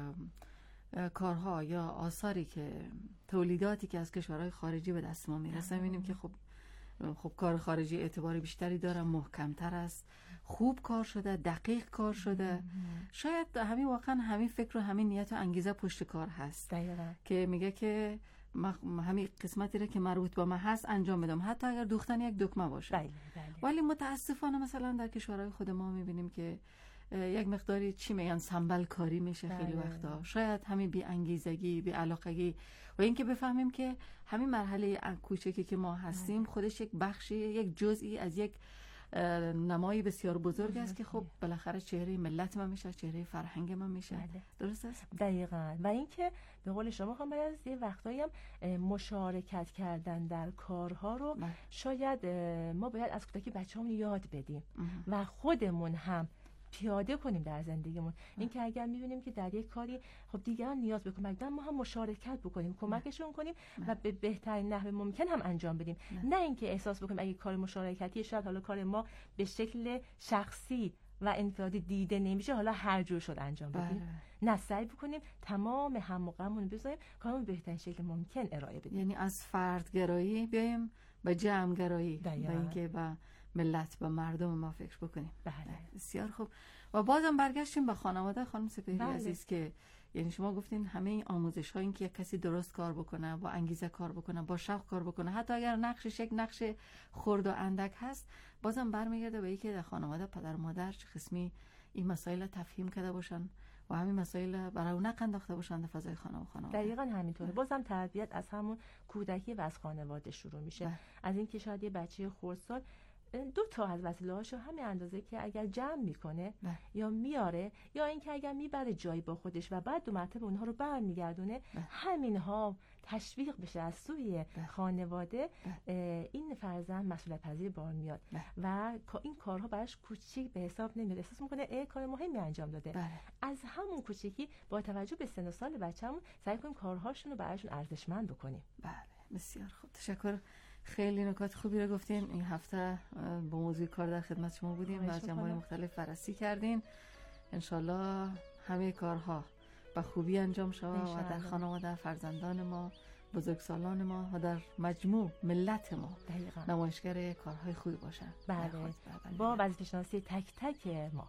کارها یا آثاری که تولیداتی که از کشورهای خارجی به دست ما میرسه میبینیم که خب خب کار خارجی اعتبار بیشتری داره، محکمتر است، خوب کار شده، دقیق کار شده. شاید همین واقعا همین فکر و همین نیت و انگیزه پشت کار هست دقیقا. که میگه که همین قسمتی رو که مربوط با من هست انجام بدم، حتی اگر دوختن یک دکمه باشه. بله، بله. ولی متاسفانه مثلا در کشورهای خود ما میبینیم که یک مقداری چی میگن سنبل کاری میشه. بله. خیلی وقتا شاید همین بی انگیزگی، بی علاقگی و اینکه بفهمیم که همین مرحله کوچکی که ما هستیم خودش یک بخشی، یک جزئی از یک نمایی بسیار بزرگ است که خب بالاخره چهره ملت ما میشه، چهره فرهنگ ما میشه. بله. درست است؟ دقیقاً. و اینکه به قول شما خواهم باید از یه وقتایی هم مشارکت کردن در کارها رو بله. شاید ما باید از کودکی بچه‌مون یاد بدیم اه. و خودمون هم پیاده کنیم در زندگیمون. این که اگر می‌بینیم که در یک کاری خب دیگران نیاز به کمک دارن، ما هم مشارکت بکنیم، کمکشون کنیم و به بهترین نحو ممکن هم انجام بدیم. نه, نه اینکه احساس بکنیم اگه کار مشارکتی شاید حالا کار ما به شکل شخصی و انفرادی دیده نمیشه، حالا هر جور شد انجام بدیم. بله. نه، سعی بکنیم تمام هم و غممون بذاریم، کارمون به بهترین شکل ممکن ارائه بدیم. یعنی از فردگرایی بیایم به جمع‌گرایی، به اینکه با ملت و مردم ما فکر بکنیم. بله. بسیار خوب. و بازم برگشتیم به خانواده خانم سپهری بله. عزیز که یعنی شما گفتین همه این آموزش ها، این که یک کسی درست کار بکنه، با انگیزه کار بکنه، با شوق کار بکنه، حتی اگر نقشش یک نقش خرد و اندک هست، بازم برمیگرده به اینکه در خانواده پدر و مادر چه قسمی این مسائل تفهیم کرده باشن و همین مسائل برای رونق انداخته باشن در فضای خانه و خانواده. دقیقاً همینطوره. بازم تربیت از همون کودکی و از خانواده شروع میشه. بله. از اینکه شاید یه بچه خردسال دو تا از وسیله‌هاشو همین اندازه که اگر جمع میکنه بله. یا میاره یا اینکه اگر میبره جایی با خودش و بعد دو مرتبه اونها رو برمیگردونه، بله. همینها تشویق بشه از سوی بله. خانواده، بله. این فرزند مسئولیت پذیر بار میاد بله. و این کارها براش کوچیک به حساب نمیاد، احساس میکنه ای کار مهمی انجام داده. بله. از همون کوچیکی با توجه به سن و سال بچه‌مون سعی کنیم کارهاشون رو براشون ارزشمند بکنیم. بله، بسیار خوب، تشکر. خیلی نکات خوبی رو گفتین. این هفته با موضوع کار در خدمت شما بودیم و از جنبه‌های مختلف بررسی کردین. انشالله همه کارها به خوبی انجام شود و در خانواده فرزندان ما، بزرگسالان ما و در مجموع ملت ما دقیقاً نمایشگر کارهای خوبی باشن. بله، با وظیفه شناسی تک تک ما.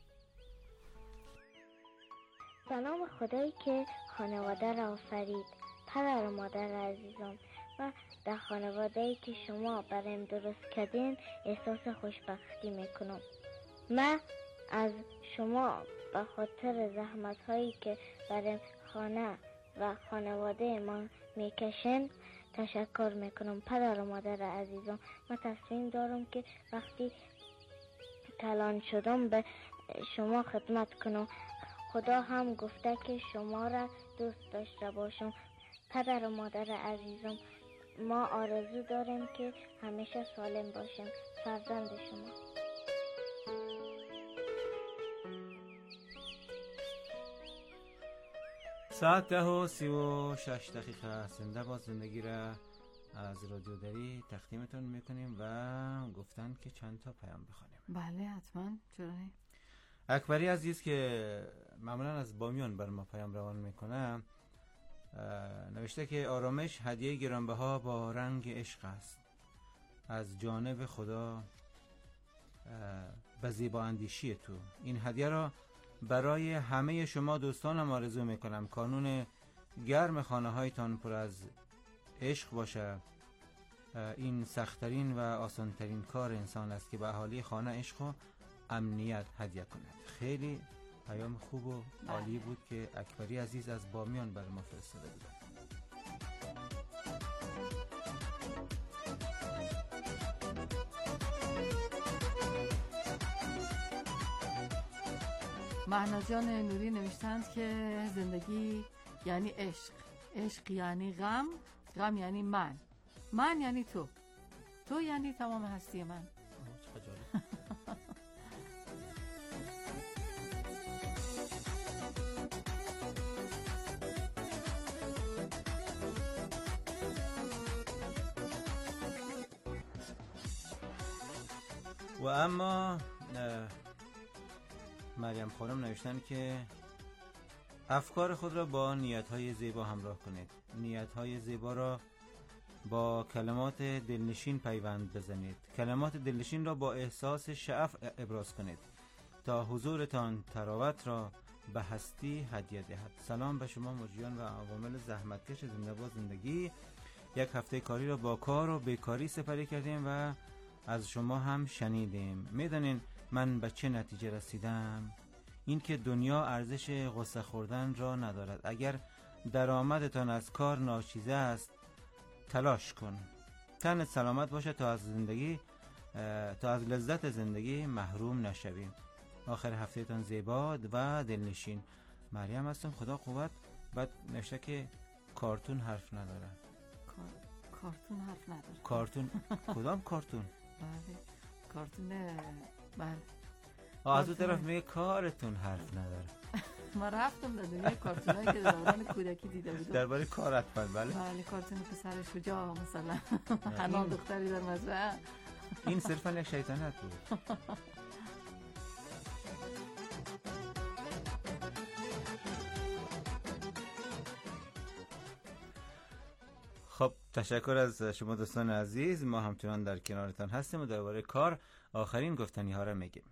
سلام خدایی که خانواده را آفرید، پدر و مادر عزیزم، و در خانواده‌ای که شما برایم درست کردین احساس خوشبختی میکنم. من از شما به خاطر زحمت‌هایی که برای خانه و خانواده ما میکشن تشکر میکنم. پدر و مادر عزیزم، من تصمیم دارم که وقتی کلان شدم به شما خدمت کنم. خدا هم گفته که شما را دوست داشته باشم. پدر و مادر عزیزم، ما آرزو داریم که همیشه سالم باشیم. فرزند شما. ساعت ده و سی و شش دقیقه زنده با زندگی را از رادیو دری تقدیمتون میکنیم و گفتن که چند تا پیام بخونیم. بله حتما. چرا نه؟ اکبری عزیز که معمولا از بامیان بر ما پیام روان میکنه نوشته که آرامش هدیه گرانبها با رنگ عشق است از جانب خدا به زیبا اندیشی تو. این هدیه را برای همه شما دوستانم آرزو میکنم. کانون گرم خانه هایتان پر از عشق باشه. این سختترین و آسانترین کار انسان است که به اهالی خانه عشق و امنیت هدیه کند. خیلی پیام خوب و عالی بود که اکبری عزیز از بامیان برای ما فرستاده بود. مهناز جان نوری نوشتند که زندگی یعنی عشق، عشق یعنی غم، غم یعنی من، من یعنی تو، تو یعنی تمام هستی من. و اما مریم خانم نوشتن که افکار خود را با نیت‌های زیبا همراه کنید. نیت‌های زیبا را با کلمات دلنشین پیوند بزنید. کلمات دلنشین را با احساس شعف ابراز کنید تا حضورتان تراوت را به هستی هدیه دهد. سلام به شما مجریان و عوامل زحمتکش زنده با زندگی. یک هفته کاری را با کار و بیکاری سپری کردیم و از شما هم شنیدیم. میدونین من به چه نتیجه رسیدم؟ این که دنیا ارزش غصه خوردن را ندارد. اگر درآمدتان از کار ناچیزه است تلاش کن، تنت سلامت باشه تا از زندگی تا از لذت زندگی محروم نشویم. آخر هفتهتان زیبا و دلنشین. مریم هستم، خدا قوت. بعد نوشته که کارتون حرف نداره. کارتون حرف نداره. کارتون کدام کارتون؟ بله کارتون. بله از اون طرف میگه کارتون حرف نداره. ما رفتم در دنیای کارتونایی که دوران کودکی دیده بودم. درباره کارت بله. بله کارتون پسر شجاع مثلا حنان دختری در مزرعه. این صرفا یک شیطنت بود. خب تشکر از شما دوستان عزیز. ما همچنان در کنارتان هستیم و درباره کار آخرین گفتنی ها را میگیم.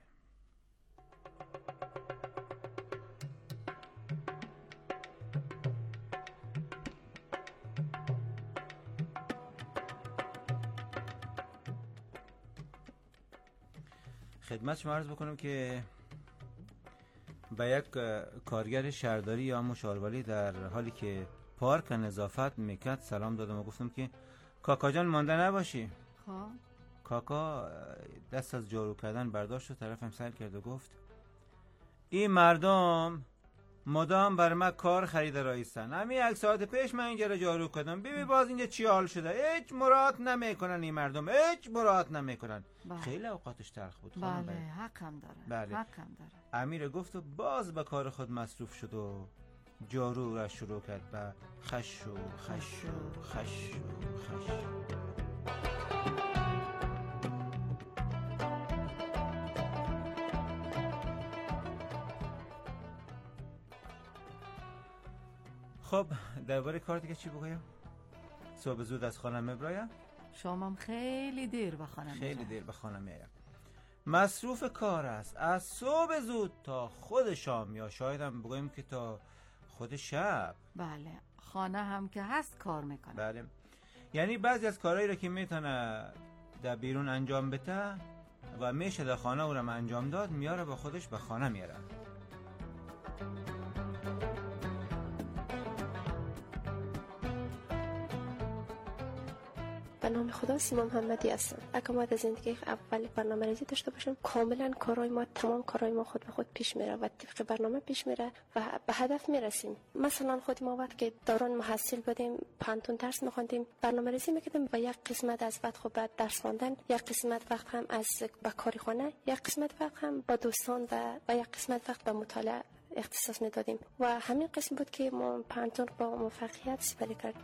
خدمت شما عرض بکنم که به یک کارگر شهرداری یا مشاوروالی در حالی که پارک نظافت میکرد سلام دادم و گفتم که کاکا جان مانده نباشی. خب کاکا دست از جارو کردن برداشت و طرفم سر کرد و گفت این مردم مدام بر من کار خریده رایستن. همین یک ساعت پیش من اینجا را جارو کردم، ببین باز اینجا چی حال شده. هیچ مراعات نمیکنن این مردم، هیچ مراعات نمیکنن. خیلی اوقاتش تلخ بود. بله حق هم داره. بله. حق هم داره. امیر گفت و باز به کار خود مصروف شد و جارو را شروع کرد به خش و خش و خش و خش. خب درباره کار دیگه چی بگویم؟ صبح زود از خانه میبرایم؟ شامم خیلی دیر به خانه میبرایم. خیلی دیر به خانه میایم. مصروف کار است از صبح زود تا خود شام، یا شاید هم بگویم که تا خود شب. بله خانه هم که هست کار میکنه. بله یعنی بعضی از کارهایی را که میتونه در بیرون انجام بده و میشه در خانه او را انجام داد میاره با خودش به خانه میاره. به نام خدا سیما محمدی هستم. اگه ما در زندگی اول برنامه‌ریزی داشته باشیم کاملا کارهای ما تمام کارهای ما خود به خود پیش میره و طبق برنامه پیش میره و به هدف میرسیم. مثلا خود ما وقت که دوران محصل بودیم پانتون درس می‌خوندیم برنامه‌ریزی می‌کردیم و یک قسمت از وقت خود بعد درس خواندن، یک قسمت وقت هم از به کاری خانه، یک قسمت وقت هم با دوستان و و یک قسمت وقت به مطالعه اختصاص میدادیم و همین قسم بود که ما پانتون با موفقیت سپری کردیم.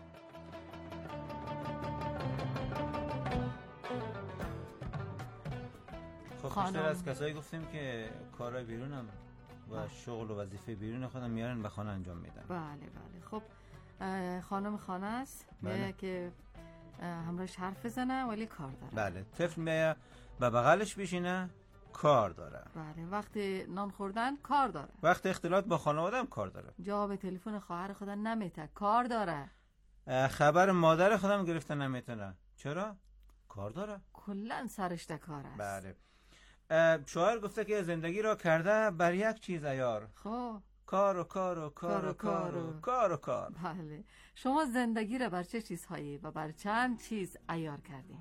خب بیشتر از کسایی گفتیم که کارهای بیرون هم و شغل و وظیفه بیرون خودم میارن به خانه انجام میدن. بله بله. خب خانم خانه است بله. که همراهش حرف بزنه ولی کار داره. بله طفل میایه به بغلش بشینه کار داره. بله وقتی نان خوردن کار داره. وقتی اختلاط با خانواده هم کار داره. جواب تلفن خواهر خودم نمیته کار داره. خبر مادر خودم گرفته نمیتونه. چرا؟ کار داره. کلا سرش در کار است. بله. شاعر گفته که زندگی را کرده بر یک چیز عیار. خب کار و کار و کار و کار و کار و کار. بله. شما زندگی را بر چه چیزهایی و بر چند چیز عیار کردین؟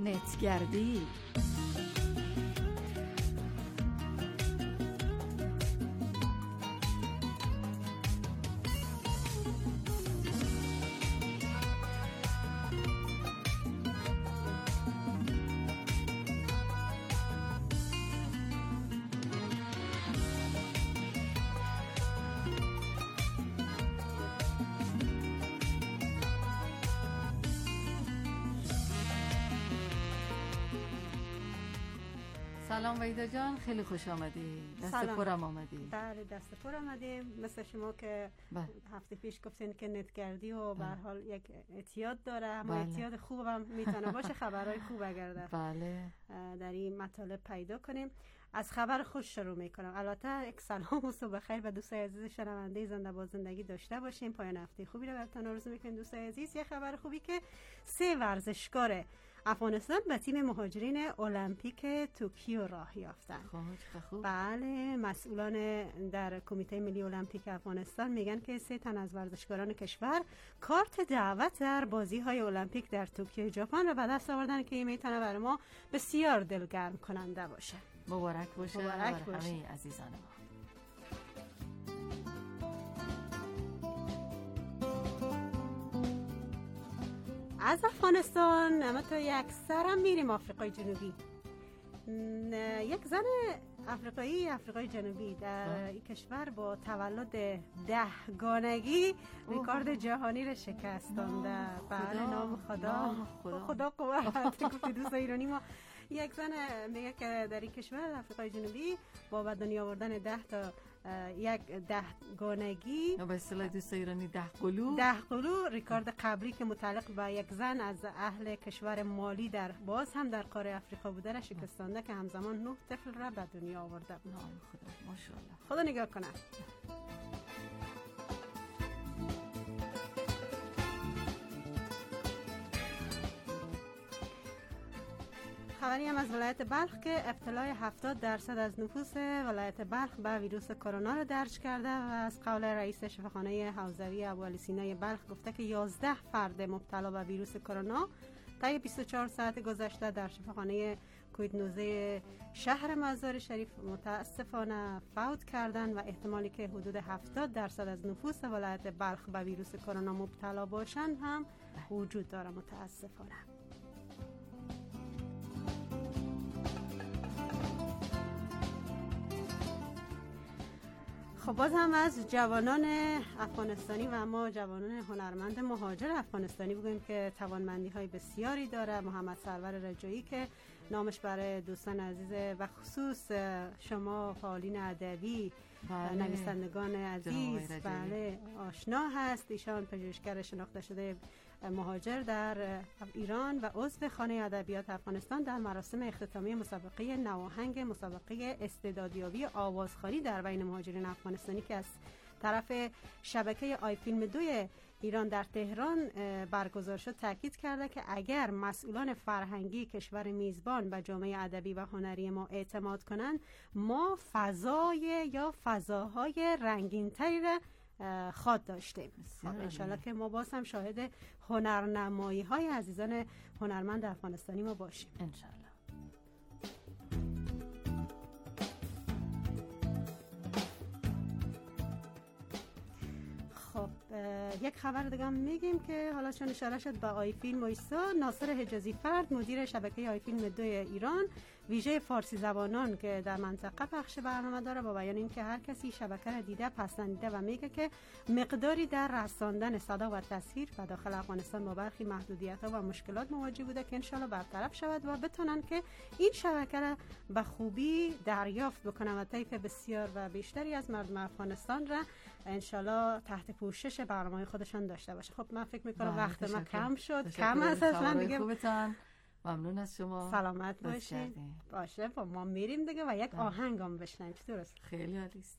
نتگردی. سلام وحیده جان، خیلی خوش آمدی. دست پرم آمدی. بله دست پر آمدیم. مثل شما که بله. هفته پیش گفتین که نتگردی و به هر حال یک اعتیاد داره، اما بله. اعتیاد خوب هم میتونه باشه. خبرهای خوب اگر در بله. در این مطالب پیدا کنیم. از خبر خوش شروع میکنم. البته یک سلام و صبح خیر به دوستای عزیز شنونده زنده با زندگی داشته باشیم. پایان هفته خوبی رو براتون آرزو میکنیم دوستای عزیز. یه خبر خوبی که سه ورزشکار افغانستان به تیم مهاجرین المپیک توکیو راه یافتن. خوب. بله، مسئولان در کمیته ملی المپیک افغانستان میگن که سه تن از ورزشکاران کشور کارت دعوت در بازی‌های المپیک در توکیو ژاپن را به دست آوردن که این میتونه برای ما بسیار دلگرم کننده باشه. مبارک باشه. مبارک باشه همه عزیزان ما. از افغانستان اما تا یک سرم میریم آفریقای جنوبی. یک زن آفریقایی افریقای جنوبی در این کشور با تولد ده گانگی رکورد جهانی را شکستانده. بله، نام خدا خدا, خدا قوت. گفت دوست ایرانی ما. یک زن میگه که در این کشور آفریقای جنوبی با به دنیا آوردن ده تا یک ده گانگی به اصطلاح دوست ایرانی ده قلو ده قلو رکورد قبلی که متعلق به یک زن از اهل کشور مالی در باز هم در قاره آفریقا بوده را شکستانده که همزمان نه طفل را به دنیا آورده. نام خدا، ماشاءالله. خدا نگاه کنه. خبری هم از ولایت بلخ که ابتلای هفتاد درصد از نفوس ولایت بلخ به ویروس کرونا را درج کرده و از قول رئیس شفاخانه حوزوی ابوعلی سینای بلخ گفته که یازده فرد مبتلا به ویروس کرونا طی بیست و چهار ساعت گذشته در شفاخانه کووید نوزده شهر مزار شریف متاسفانه فوت کردند و احتمالی که حدود هفتاد درصد از نفوس ولایت بلخ به ویروس کرونا مبتلا باشند هم وجود داره متاسفانه. خب باز هم از جوانان افغانستانی و اما جوانان هنرمند مهاجر افغانستانی بگویم که توانمندی های بسیاری داره. محمد سرور رجایی که نامش برای دوستان عزیز و خصوص شما فعالین ادبی بله. نویسندگان عزیز بله آشنا هست. ایشان پژوهشگر شناخته شده مهاجر در ایران و عضو خانه ادبیات افغانستان در مراسم اختتامی مسابقه نواهنگ مسابقه استعدادیابی آوازخوانی در بین مهاجرین افغانستانی که از طرف شبکه آی فیلم دوی ایران در تهران برگزار شد تاکید کرده که اگر مسئولان فرهنگی کشور میزبان به جامعه ادبی و هنری ما اعتماد کنند ما فضای یا فضاهای رنگین‌تری را خواد داشتیم. خب انشالله که ما باز هم شاهد هنرنمایی های عزیزان هنرمند افغانستانی ما باشیم انشالله. خب یک خبر دیگه هم میگیم که حالا چون اشاره شد به آی فیلم وایسا، ناصر حجازی فرد مدیر شبکه آی فیلم دو ایران ویژه فارسی زبانان که در منطقه پخش برنامه داره با بیان اینکه هر کسی شبکه را دیده پسندیده و میگه که مقداری در رساندن صدا و تصویر به داخل افغانستان با برخی محدودیت‌ها و مشکلات مواجه بوده که انشالله برطرف شود و بتونن که این شبکه را به خوبی دریافت بکنن و طیف بسیار و بیشتری از مردم افغانستان را انشالله تحت پوشش برنامه خودشان داشته باشه. خب من فکر میکنم وقت ما کم شد، کم است اصلا دیگه. ممنون از شما. سلامت باشید. باشه با ما میریم دیگه و یک آهنگ هم بشنویم. درست. خیلی عالی است.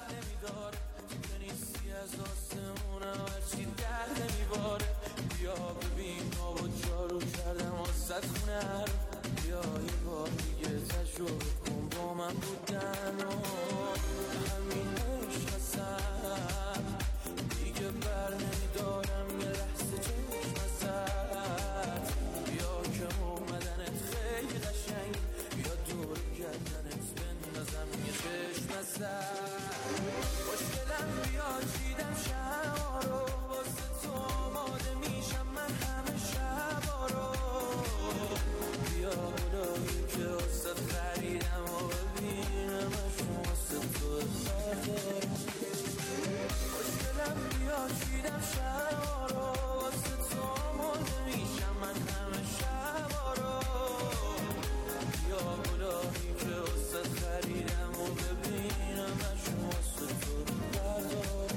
بیا واسط خونه حرفم بیا یه بار دیگه تجربه کن با من بودن و همین عشق هستم دیگه بر نمیدارم یه لحظه چشم ازت بیا که اومدنت خیلی قشنگ بیا دور گردنت بندازم یه چشم ازت خوشگلم بیا چیدم شبا رو واسه تو آماده میشم من همه شبا رو بیا بلایی که واسه خریدم و ببینمش واسه تو بردارم خوشگلم بیا چیدم شبا رو واسه تو آماده میشم من همه شبا رو بیا بلایی که واسه خریدم و ببینمش واسه تو بردارم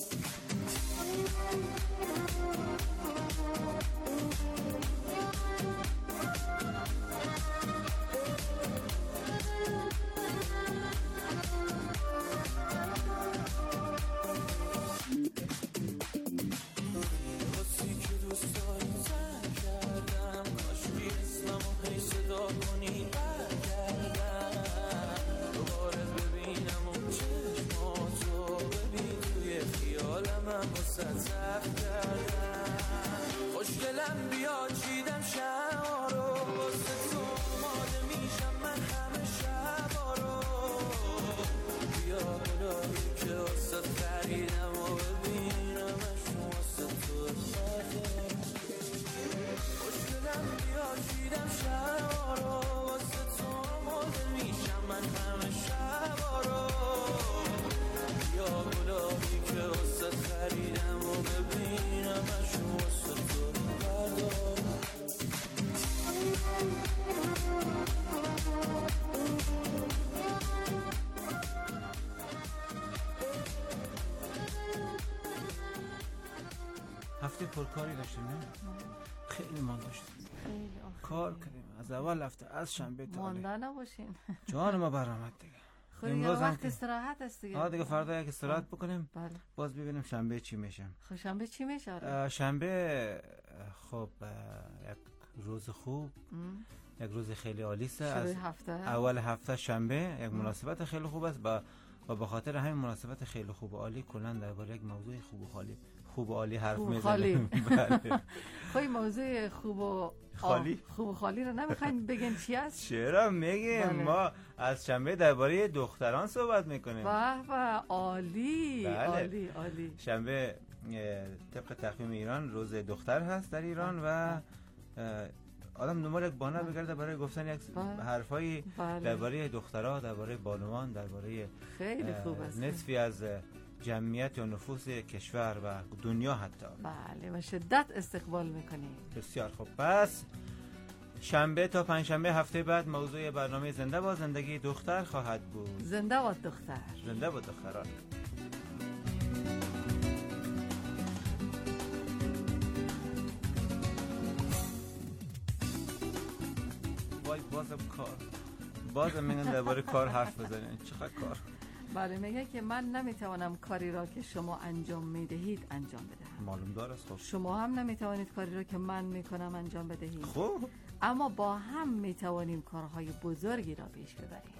خوشگلم بیا چیدم شبا رو واسه تو آماده میشم من همه شبا رو بیا بلایی که واسه خریدم و ببینمش واسه تو بردارم خوشگلم بیا چیدم شبا رو واسه تو آماده میشم من همه شبا رو بیا بلایی که واسه خریدم و ببینمش واسه تو بردارم هفته پرکاری داشتیم نه؟ خیلی مان داشتیم کار کردیم از اول هفته از شنبه تا مانده نباشین جان ما برآمد دیگه خب دیگه وقت استراحت است دیگه آه دیگه فردا یک استراحت بکنیم بله. باز ببینیم شنبه چی میشه خب شنبه چی میشه؟ شنبه خب یک روز خوب ام. یک روز خیلی عالی است از هفته اول هفته شنبه یک مناسبت خیلی خوب است با و به خاطر همین مناسبت خیلی خوب و عالی کلا درباره یک موضوع خوب و خالی خوب و عالی حرف میزنیم بله خب موضوع خوب و خالی خوب و خالی رو نمیخواین بگین چی است؟ چرا میگیم بله. ما از شنبه درباره دختران صحبت میکنیم واه واه عالی بله. عالی عالی شنبه طبق تقویم ایران روز دختر هست در ایران و آدم دنبال یک بهانه بگرده برای گفتن یک حرفایی بله. درباره دخترها درباره بانوان درباره خیلی خوب است نصفی از جمعیت یا نفوس کشور و دنیا حتی بله و شدت استقبال میکنیم بسیار خوب پس شنبه تا پنجشنبه هفته بعد موضوع برنامه زنده با زندگی دختر خواهد بود زنده با دختر زنده با دختران وای بازم کار بازم میگن درباره کار حرف بزنین چقدر کار بله میگه که من نمیتوانم کاری را که شما انجام میدهید انجام بدهم معلوم دار است خب شما هم نمیتوانید کاری را که من میکنم انجام بدهید خب اما با هم میتوانیم کارهای بزرگی را پیش ببریم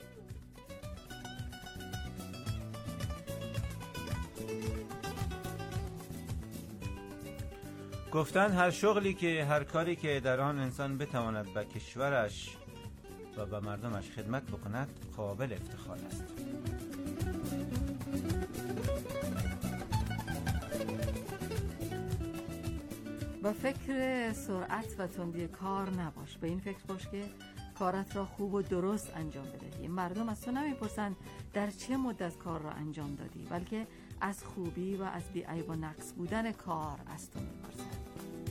گفتن هر شغلی که هر کاری که در آن انسان بتواند به کشورش و به مردمش خدمت بکند قابل افتخار است با فکر سرعت و تندی کار نباش به این فکر باش که کارت را خوب و درست انجام بدهی مردم از تو نمیپرسند در چه مدت کار را انجام دادی بلکه از خوبی و از بی‌عیب و نقص بودن کار از تو میپرسند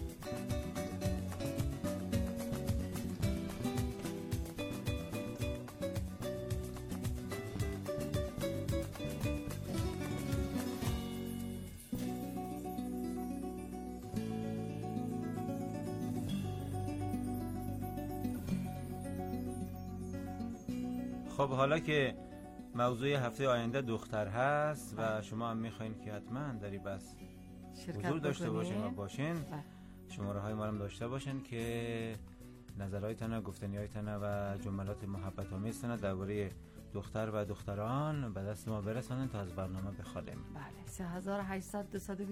خب حالا که موضوع هفته آینده دختر هست و شما هم میخواین که حتما در این بس حضور داشته باشین و باشین شماره های ما هم داشته باشین که نظرهایتان، گفتنیهایتان و جملات محبت آمیزتان درباره دختر و دختران به دست ما برسانید تا از برنامه بخوانیم. بله سه هزار و هشتصد